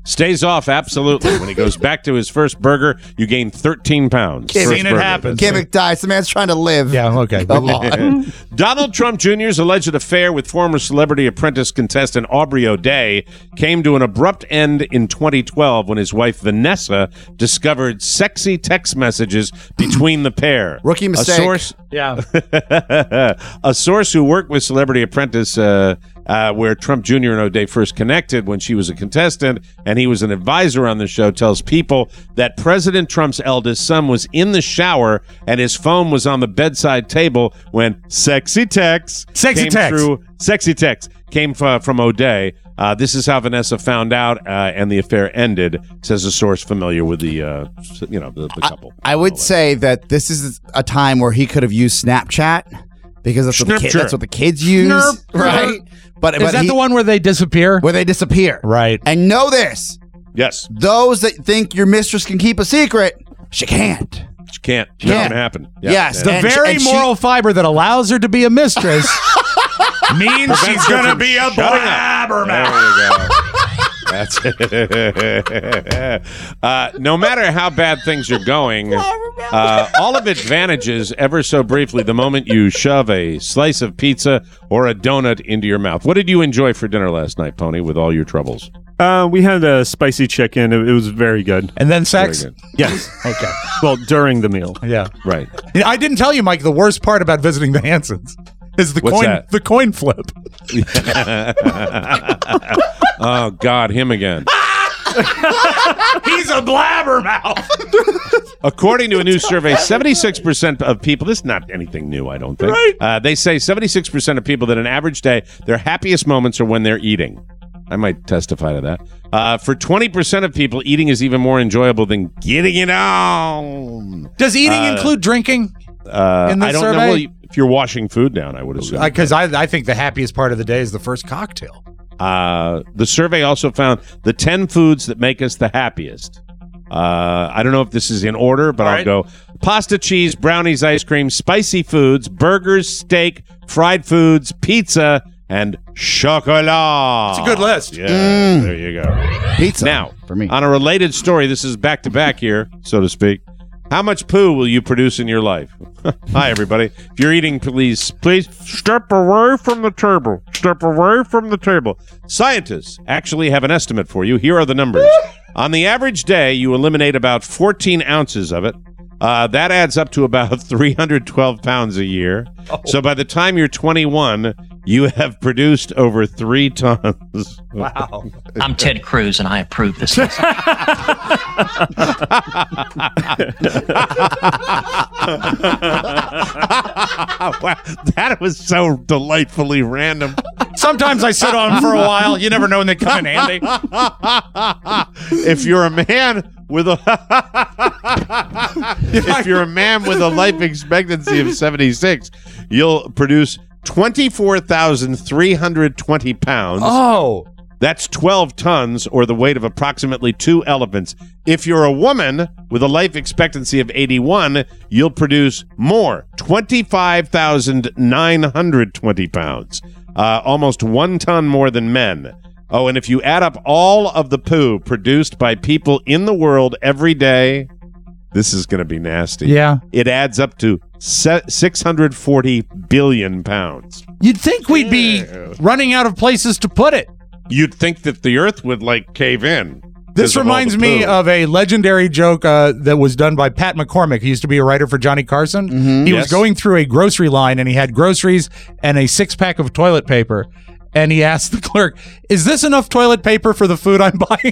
Stays off, absolutely. When he goes back to his first burger, you gain thirteen pounds. Can't Seen it happen. Gimmick dies. The man's trying to live. Yeah, okay. Come on. Donald Trump Junior's alleged affair with former Celebrity Apprentice contestant Aubrey O'Day came to an abrupt end in twenty twelve when his wife Vanessa discovered sexy text messages between the pair. Rookie mistake. A source, Yeah. a source who worked with Celebrity Apprentice, uh, uh, where Trump Junior and O'Day first connected when she was a contestant and he was an advisor on the show, tells people that President Trump's eldest son was in the shower and his phone was on the bedside table when sexy texts Sexy came text. through. Sexy text came f- from O'Day. Uh, this is how Vanessa found out, uh, and the affair ended, says a source familiar with the, uh, you know, the, the couple. I would say that this is a time where he could have used Snapchat because that's what the, ki- Snapchat. that's what the kids use, Snurp. right? But Is but that he- the one where they disappear? where they disappear? Right. And know this: Yes, those that think your mistress can keep a secret, she can't. she can't. It's Yeah. not going to happen. Yeah. Yes, The And- very and she- moral fiber that allows her to be a mistress means she's going to be a blabbermouth. There you go. That's it. uh, no matter how bad things are going, uh, all of it vanishes ever so briefly the moment you shove a slice of pizza or a donut into your mouth. What did you enjoy for dinner last night, Pony, with all your troubles? Uh, we had a spicy chicken. It, it was very good. And then sex? Very good. Yes. Okay. Well, during the meal. Yeah. Right. You know, I didn't tell you, Mike, the worst part about visiting the Hansons is the What's coin that? the coin flip. Oh, God, him again. He's a blabbermouth. According to a new survey, seventy-six percent of people, this is not anything new, I don't think. Right. Uh, they say seventy-six percent of people that an average day, their happiest moments are when they're eating. I might testify to that. Uh, for twenty percent of people, eating is even more enjoyable than getting it on. Does eating Uh, include drinking? Uh, In the I don't survey? know. Well, you- if you're washing food down, I would assume. Because I, I think the happiest part of the day is the first cocktail. Uh, the survey also found the ten foods that make us the happiest. Uh, I don't know if this is in order, but All I'll right. go pasta, cheese, brownies, ice cream, spicy foods, burgers, steak, fried foods, pizza, and chocolat. It's a good list. Yeah, Mm. there you go. Pizza. Now, for me. on a related story, this is back to back here, so to speak. How much poo will you produce in your life? Hi, everybody. If you're eating, please, please step away from the table. Step away from the table. Scientists actually have an estimate for you. Here are the numbers. On the average day, you eliminate about fourteen ounces of it. Uh, that adds up to about three hundred twelve pounds a year. Oh. So by the time you're twenty-one, you have produced over three tons. Wow. I'm Ted Cruz, and I approve this. List. Wow, that was so delightfully random. Sometimes I sit on them for a while. You never know when they come in handy. If you're a man with a if you're a man with a life expectancy of seventy-six, you'll produce twenty-four thousand three hundred twenty pounds. Oh. That's twelve tons, or the weight of approximately two elephants. If you're a woman with a life expectancy of eighty-one, you'll produce more, twenty-five thousand nine hundred twenty pounds, uh, almost one ton more than men. Oh, and if you add up all of the poo produced by people in the world every day, this is going to be nasty. Yeah. It adds up to se- six hundred forty billion pounds. You'd think we'd be running out of places to put it. You'd think that the earth would, like, cave in. This reminds me of a legendary joke uh, that was done by Pat McCormick. He used to be a writer for Johnny Carson. He was Yes. going through a grocery line, and he had groceries and a six-pack of toilet paper. And he asked the clerk, "Is this enough toilet paper for the food I'm buying?"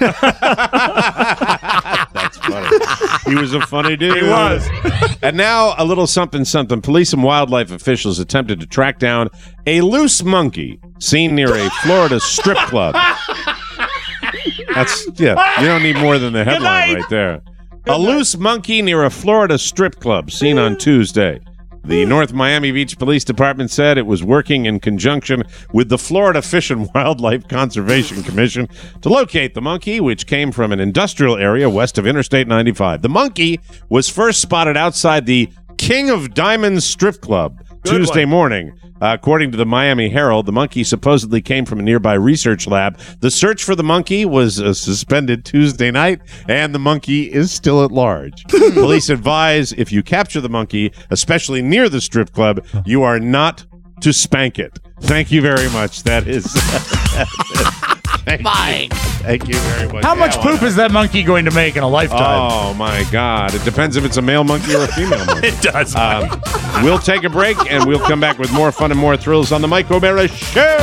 That's funny. He was a funny dude. He was. And now a little something something. Police and wildlife officials attempted to track down a loose monkey seen near a Florida strip club. That's yeah. You don't need more than the headline right there. A loose monkey near a Florida strip club seen on Tuesday. The North Miami Beach Police Department said it was working in conjunction with the Florida Fish and Wildlife Conservation Commission to locate the monkey, which came from an industrial area west of Interstate ninety-five. The monkey was first spotted outside the King of Diamonds strip club Good Tuesday one. morning. Uh, according to the Miami Herald, the monkey supposedly came from a nearby research lab. The search for the monkey was uh, suspended Tuesday night, and the monkey is still at large. Police advise if you capture the monkey, especially near the strip club, you are not to spank it. Thank you very much. That is... Thank you. Thank you very much. How Yeah, much why poop not? is that monkey going to make in a lifetime? Oh, my God. It depends if it's a male monkey or a female monkey. It does. Um, we'll take a break, and we'll come back with more fun and more thrills on the Mike O'Mara Show.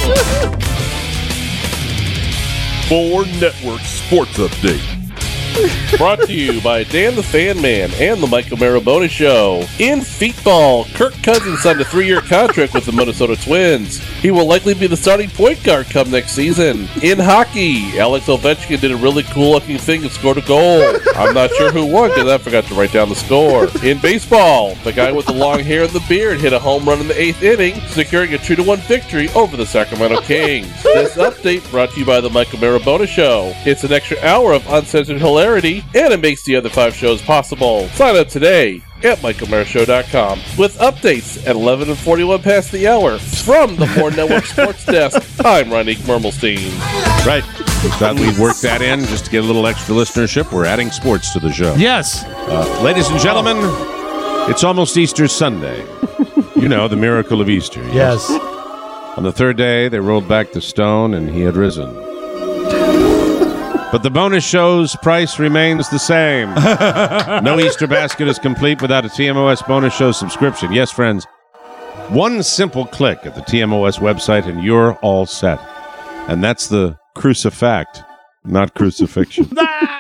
Ford Network Sports Update. Brought to you by Dan the Fan Man and the Mike O'Mara Bonus Show. In feetball, Kirk Cousins signed a three-year contract with the Minnesota Twins. He will likely be the starting point guard come next season. In hockey, Alex Ovechkin did a really cool-looking thing and scored a goal. I'm not sure who won because I forgot to write down the score. In baseball, the guy with the long hair and the beard hit a home run in the eighth inning, securing a two to one victory over the Sacramento Kings. This update brought to you by the Mike O'Mara Bonus Show. It's an extra hour of uncensored hilarity, and it makes the other five shows possible. Sign up today at Mike O'Mara Show dot com with updates at eleven and forty-one past the hour. From the Ford Network Sports Desk, I'm Ronnie Mermelstein. Right. Thought we'd work that in just to get a little extra listenership. We're adding sports to the show. Yes. Uh, ladies and gentlemen, it's almost Easter Sunday. You know, the miracle of Easter. Yes. On the third day, they rolled back the stone, and he had risen. But the bonus show's price remains the same. No Easter basket is complete without a T M O S bonus show subscription. Yes, friends, one simple click at the T M O S website and you're all set. And that's the crucifact, not crucifixion.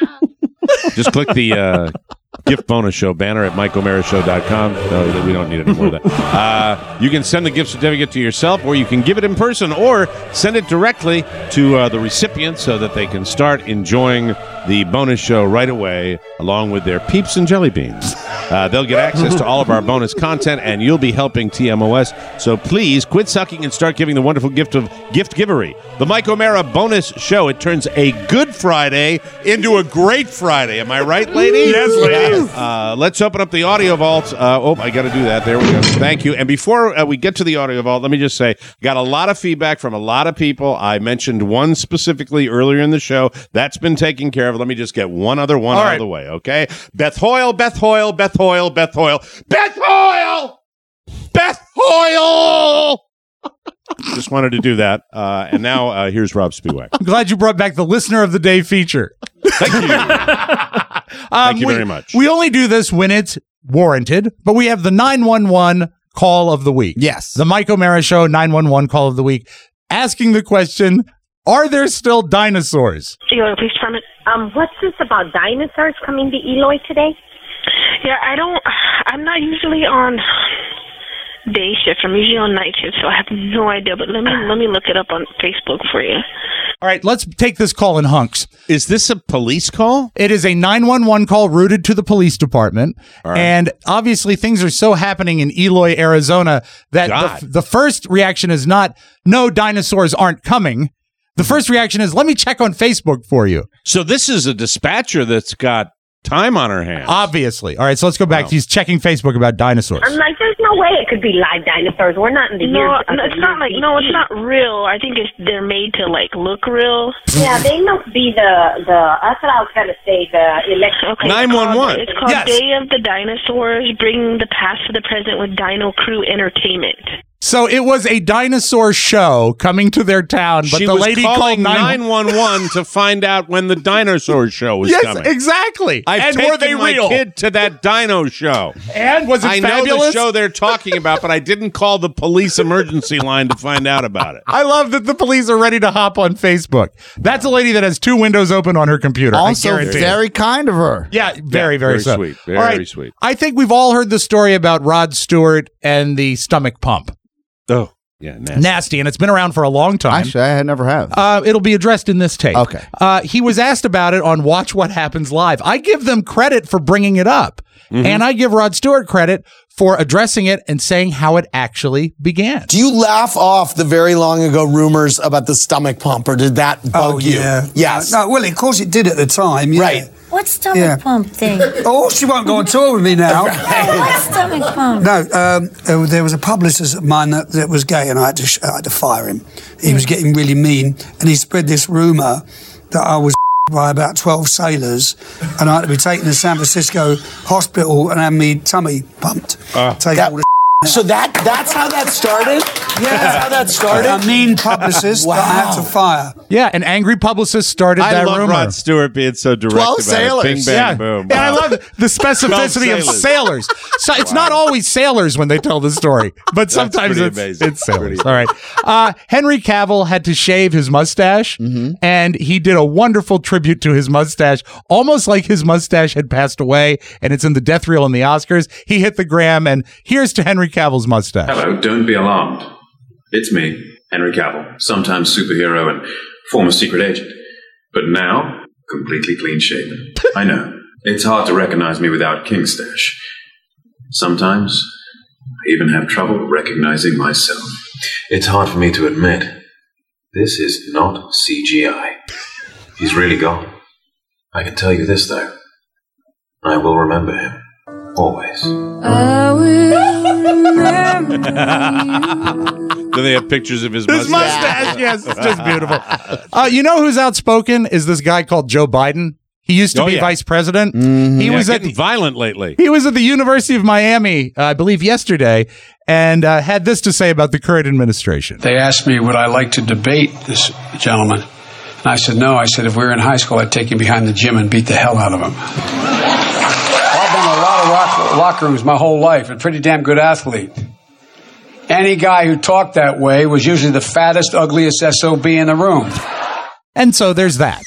Just click the uh, gift bonus show banner at Mike O'Mara Show dot com. No, we don't need any more of that. Uh, you can send the gift certificate to yourself, or you can give it in person, or send it directly to uh, the recipient so that they can start enjoying the bonus show right away, along with their peeps and jelly beans. Uh, they'll get access to all of our bonus content, and you'll be helping T M O S. So please quit sucking and start giving the wonderful gift of gift givery. The Mike O'Mara bonus show. It turns a good Friday into a great Friday. Am I right, lady? Yes, ladies. Uh, let's open up the audio vault. Uh, oh, I got to do that. There we go. Thank you. And before uh, we get to the audio vault, let me just say, got a lot of feedback from a lot of people. I mentioned one specifically earlier in the show. That's been taken care of. Let me just get one other one All out right. of the way, okay? Beth Hoyle, Beth Hoyle, Beth Hoyle, Beth Hoyle, Beth Hoyle, Beth Hoyle. Just wanted to do that. Uh, and now uh, here's Rob Spiewak. I'm glad you brought back the Listener of the Day feature. Thank you. Um, Thank you we, very much. We only do this when it's warranted, but we have the nine one one call of the week. Yes. The Mike O'Mara Show nine one one call of the week, asking the question, are there still dinosaurs? Eloy Police Department. Um, what's this about dinosaurs coming to Eloy today? Yeah, I don't, I'm not usually on day shift. I'm usually on night shift, so I have no idea. But let me let me look it up on Facebook for you. All right, let's take this call in hunks. Is this a police call? It is a nine one one call routed to the police department. All right. And obviously things are so happening in Eloy, Arizona that God. the, the first reaction is not, no, dinosaurs aren't coming. The first reaction is, let me check on Facebook for you. So this is a dispatcher that's got time on her hands. Obviously. All right, so let's go back. Wow. He's checking Facebook about dinosaurs. I'm like, there's no way it could be live dinosaurs. We're not in the No, years. no, it's not like no, it's not real. I think it's they're made to like look real. Yeah, they must be the the. That's what I was trying to say. The election. Okay, nine one one. It's called Yes. Day of the Dinosaurs, bringing the past to the present with Dino Crew Entertainment. So it was a dinosaur show coming to their town, but she the was lady calling called nine nine one one to find out when the dinosaur show was Yes, coming. exactly. I've and taken were they my real? kid to that dino show. And was it I fabulous? know the show they're talking about, but I didn't call the police emergency line to find out about it. I love that the police are ready to hop on Facebook. That's a lady that has two windows open on her computer. I Also, guarantee it. very kind of her. Yeah, very, Yeah, very, very so. sweet. Very, All right. very sweet. I think we've all heard the story about Rod Stewart and the stomach pump. Oh, yeah, nasty. Nasty, and it's been around for a long time. Actually, I had never have. Uh, it'll be addressed in this tape. Okay. Uh, he was asked about it on Watch What Happens Live. I give them credit for bringing it up. Mm-hmm. And I give Rod Stewart credit for addressing it and saying how it actually began. Do you laugh off the very long ago rumors about the stomach pump, or did that bug Oh, you? yeah. Yes. No, well, of course it did at the time, yeah. Right. What stomach Yeah. pump thing? Oh, she won't go on tour with me now. What stomach pump? No, um, there was- there was a publicist of mine that, that was gay, and I had to sh- I had to fire him. He was getting really mean, and he spread this rumor that I was by about twelve sailors, and I had to be taken to San Francisco hospital and have me tummy pumped. Take all the So that that's how that started? Yeah, That's how that started? A mean publicist that I had to fire. Yeah, an angry publicist started I that love rumor. Rod Stewart being so direct twelve about sailors. it. Bing, bang, yeah. boom. And I love the specificity of sailors. sailors. So it's not always sailors when they tell the story, but That's sometimes pretty it's, amazing. it's sailors. Pretty All right. Uh, Henry Cavill had to shave his mustache, and he did a wonderful tribute to his mustache, almost like his mustache had passed away, and it's in the death reel in the Oscars. He hit the gram, and here's to Henry Cavill's mustache. Hello, don't be alarmed. It's me, Henry Cavill, sometimes superhero and former secret agent. But now, completely clean shaven. I know, it's hard to recognize me without king stash. Sometimes, I even have trouble recognizing myself. It's hard for me to admit, this is not C G I. He's really gone. I can tell you this, though. I will remember him. Always. I will remember Do they have pictures of his His mustache? mustache, yes, it's just beautiful. Uh, you know who's outspoken is this guy called Joe Biden. He used to Oh, be yeah. vice president. He Yeah, was at getting violent lately. He was at the University of Miami, uh, I believe, yesterday, and uh, had this to say about the current administration. They asked me, would I like to debate this gentleman? And I said, no. I said, if we were in high school, I'd take him behind the gym and beat the hell out of him. I've been in a lot of rock, locker rooms my whole life. A pretty damn good athlete. Any guy who talked that way was usually the fattest, ugliest S O B in the room. And so there's that.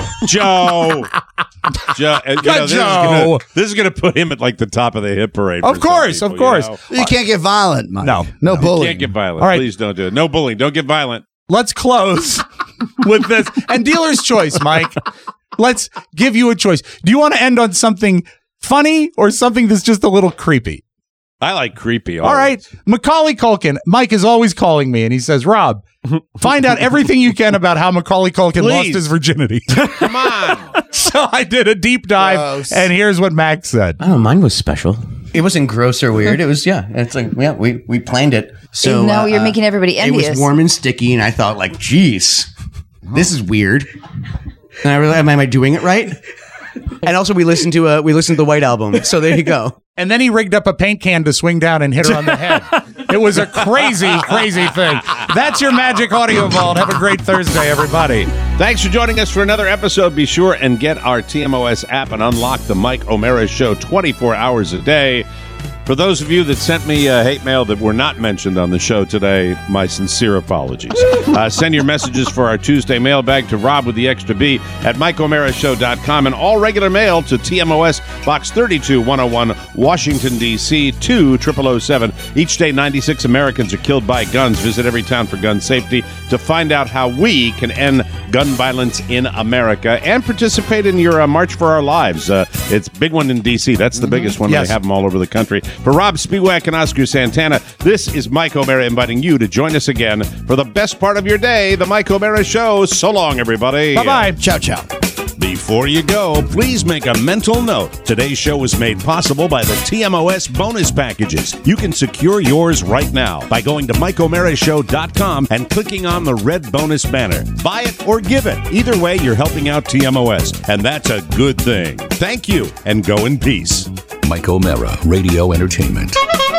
Joe. Joe, uh, you Good know, this, Joe. Is gonna, this is gonna put him at like the top of the hit parade. Of for some course, of people, course. You, know? You can't get violent, Mike. No. No You bullying. can't get violent. All right. Please don't do it. No bullying. Don't get violent. Let's close with this. And dealer's choice, Mike. Let's give you a choice. Do you want to end on something funny or something that's just a little creepy? I like creepy. All right. Macaulay Culkin. Mike is always calling me and he says, Rob, find out everything you can about how Macaulay Culkin Please. lost his virginity. Come on. So I did a deep dive, Gross. and here's what Max said. Oh, mine was special. It wasn't gross or weird. It was, yeah. It's like, yeah, we, we planned it. So And now you're uh, making everybody It envious. was warm and sticky, and I thought, like, geez, this is weird. And I realized, am I doing it right? And also, we listened to uh, we listened to the White Album. So there you go. And then he rigged up a paint can to swing down and hit her on the head. It was a crazy, crazy thing. That's your Magic Audio Vault. Have a great Thursday, everybody. Thanks for joining us for another episode. Be sure and get our T M O S app and unlock the Mike O'Mara Show twenty-four hours a day. For those of you that sent me uh, hate mail that were not mentioned on the show today, my sincere apologies. Uh, send your messages for our Tuesday mailbag to Rob with the extra B at mike o'mara show dot com, and all regular mail to T M O S Box thirty-two one oh one, Washington, D C two zero zero zero seven. Each day, ninety-six Americans are killed by guns. Visit every town for gun safety to find out how we can end gun violence in America and participate in your uh, March for Our Lives. Uh, it's a big one in D C. That's the biggest one. Yes. They have them all over the country. For Rob Spiewak and Oscar Santana, this is Mike O'Mara inviting you to join us again for the best part of your day, The Mike O'Mara Show. So long, everybody. Bye-bye. Ciao, ciao. Before you go, please make a mental note. Today's show was made possible by the T M O S bonus packages. You can secure yours right now by going to mike o'mara show dot com and clicking on the red bonus banner. Buy it or give it. Either way, you're helping out T M O S, and that's a good thing. Thank you, and go in peace. Mike O'Mara, Radio Entertainment.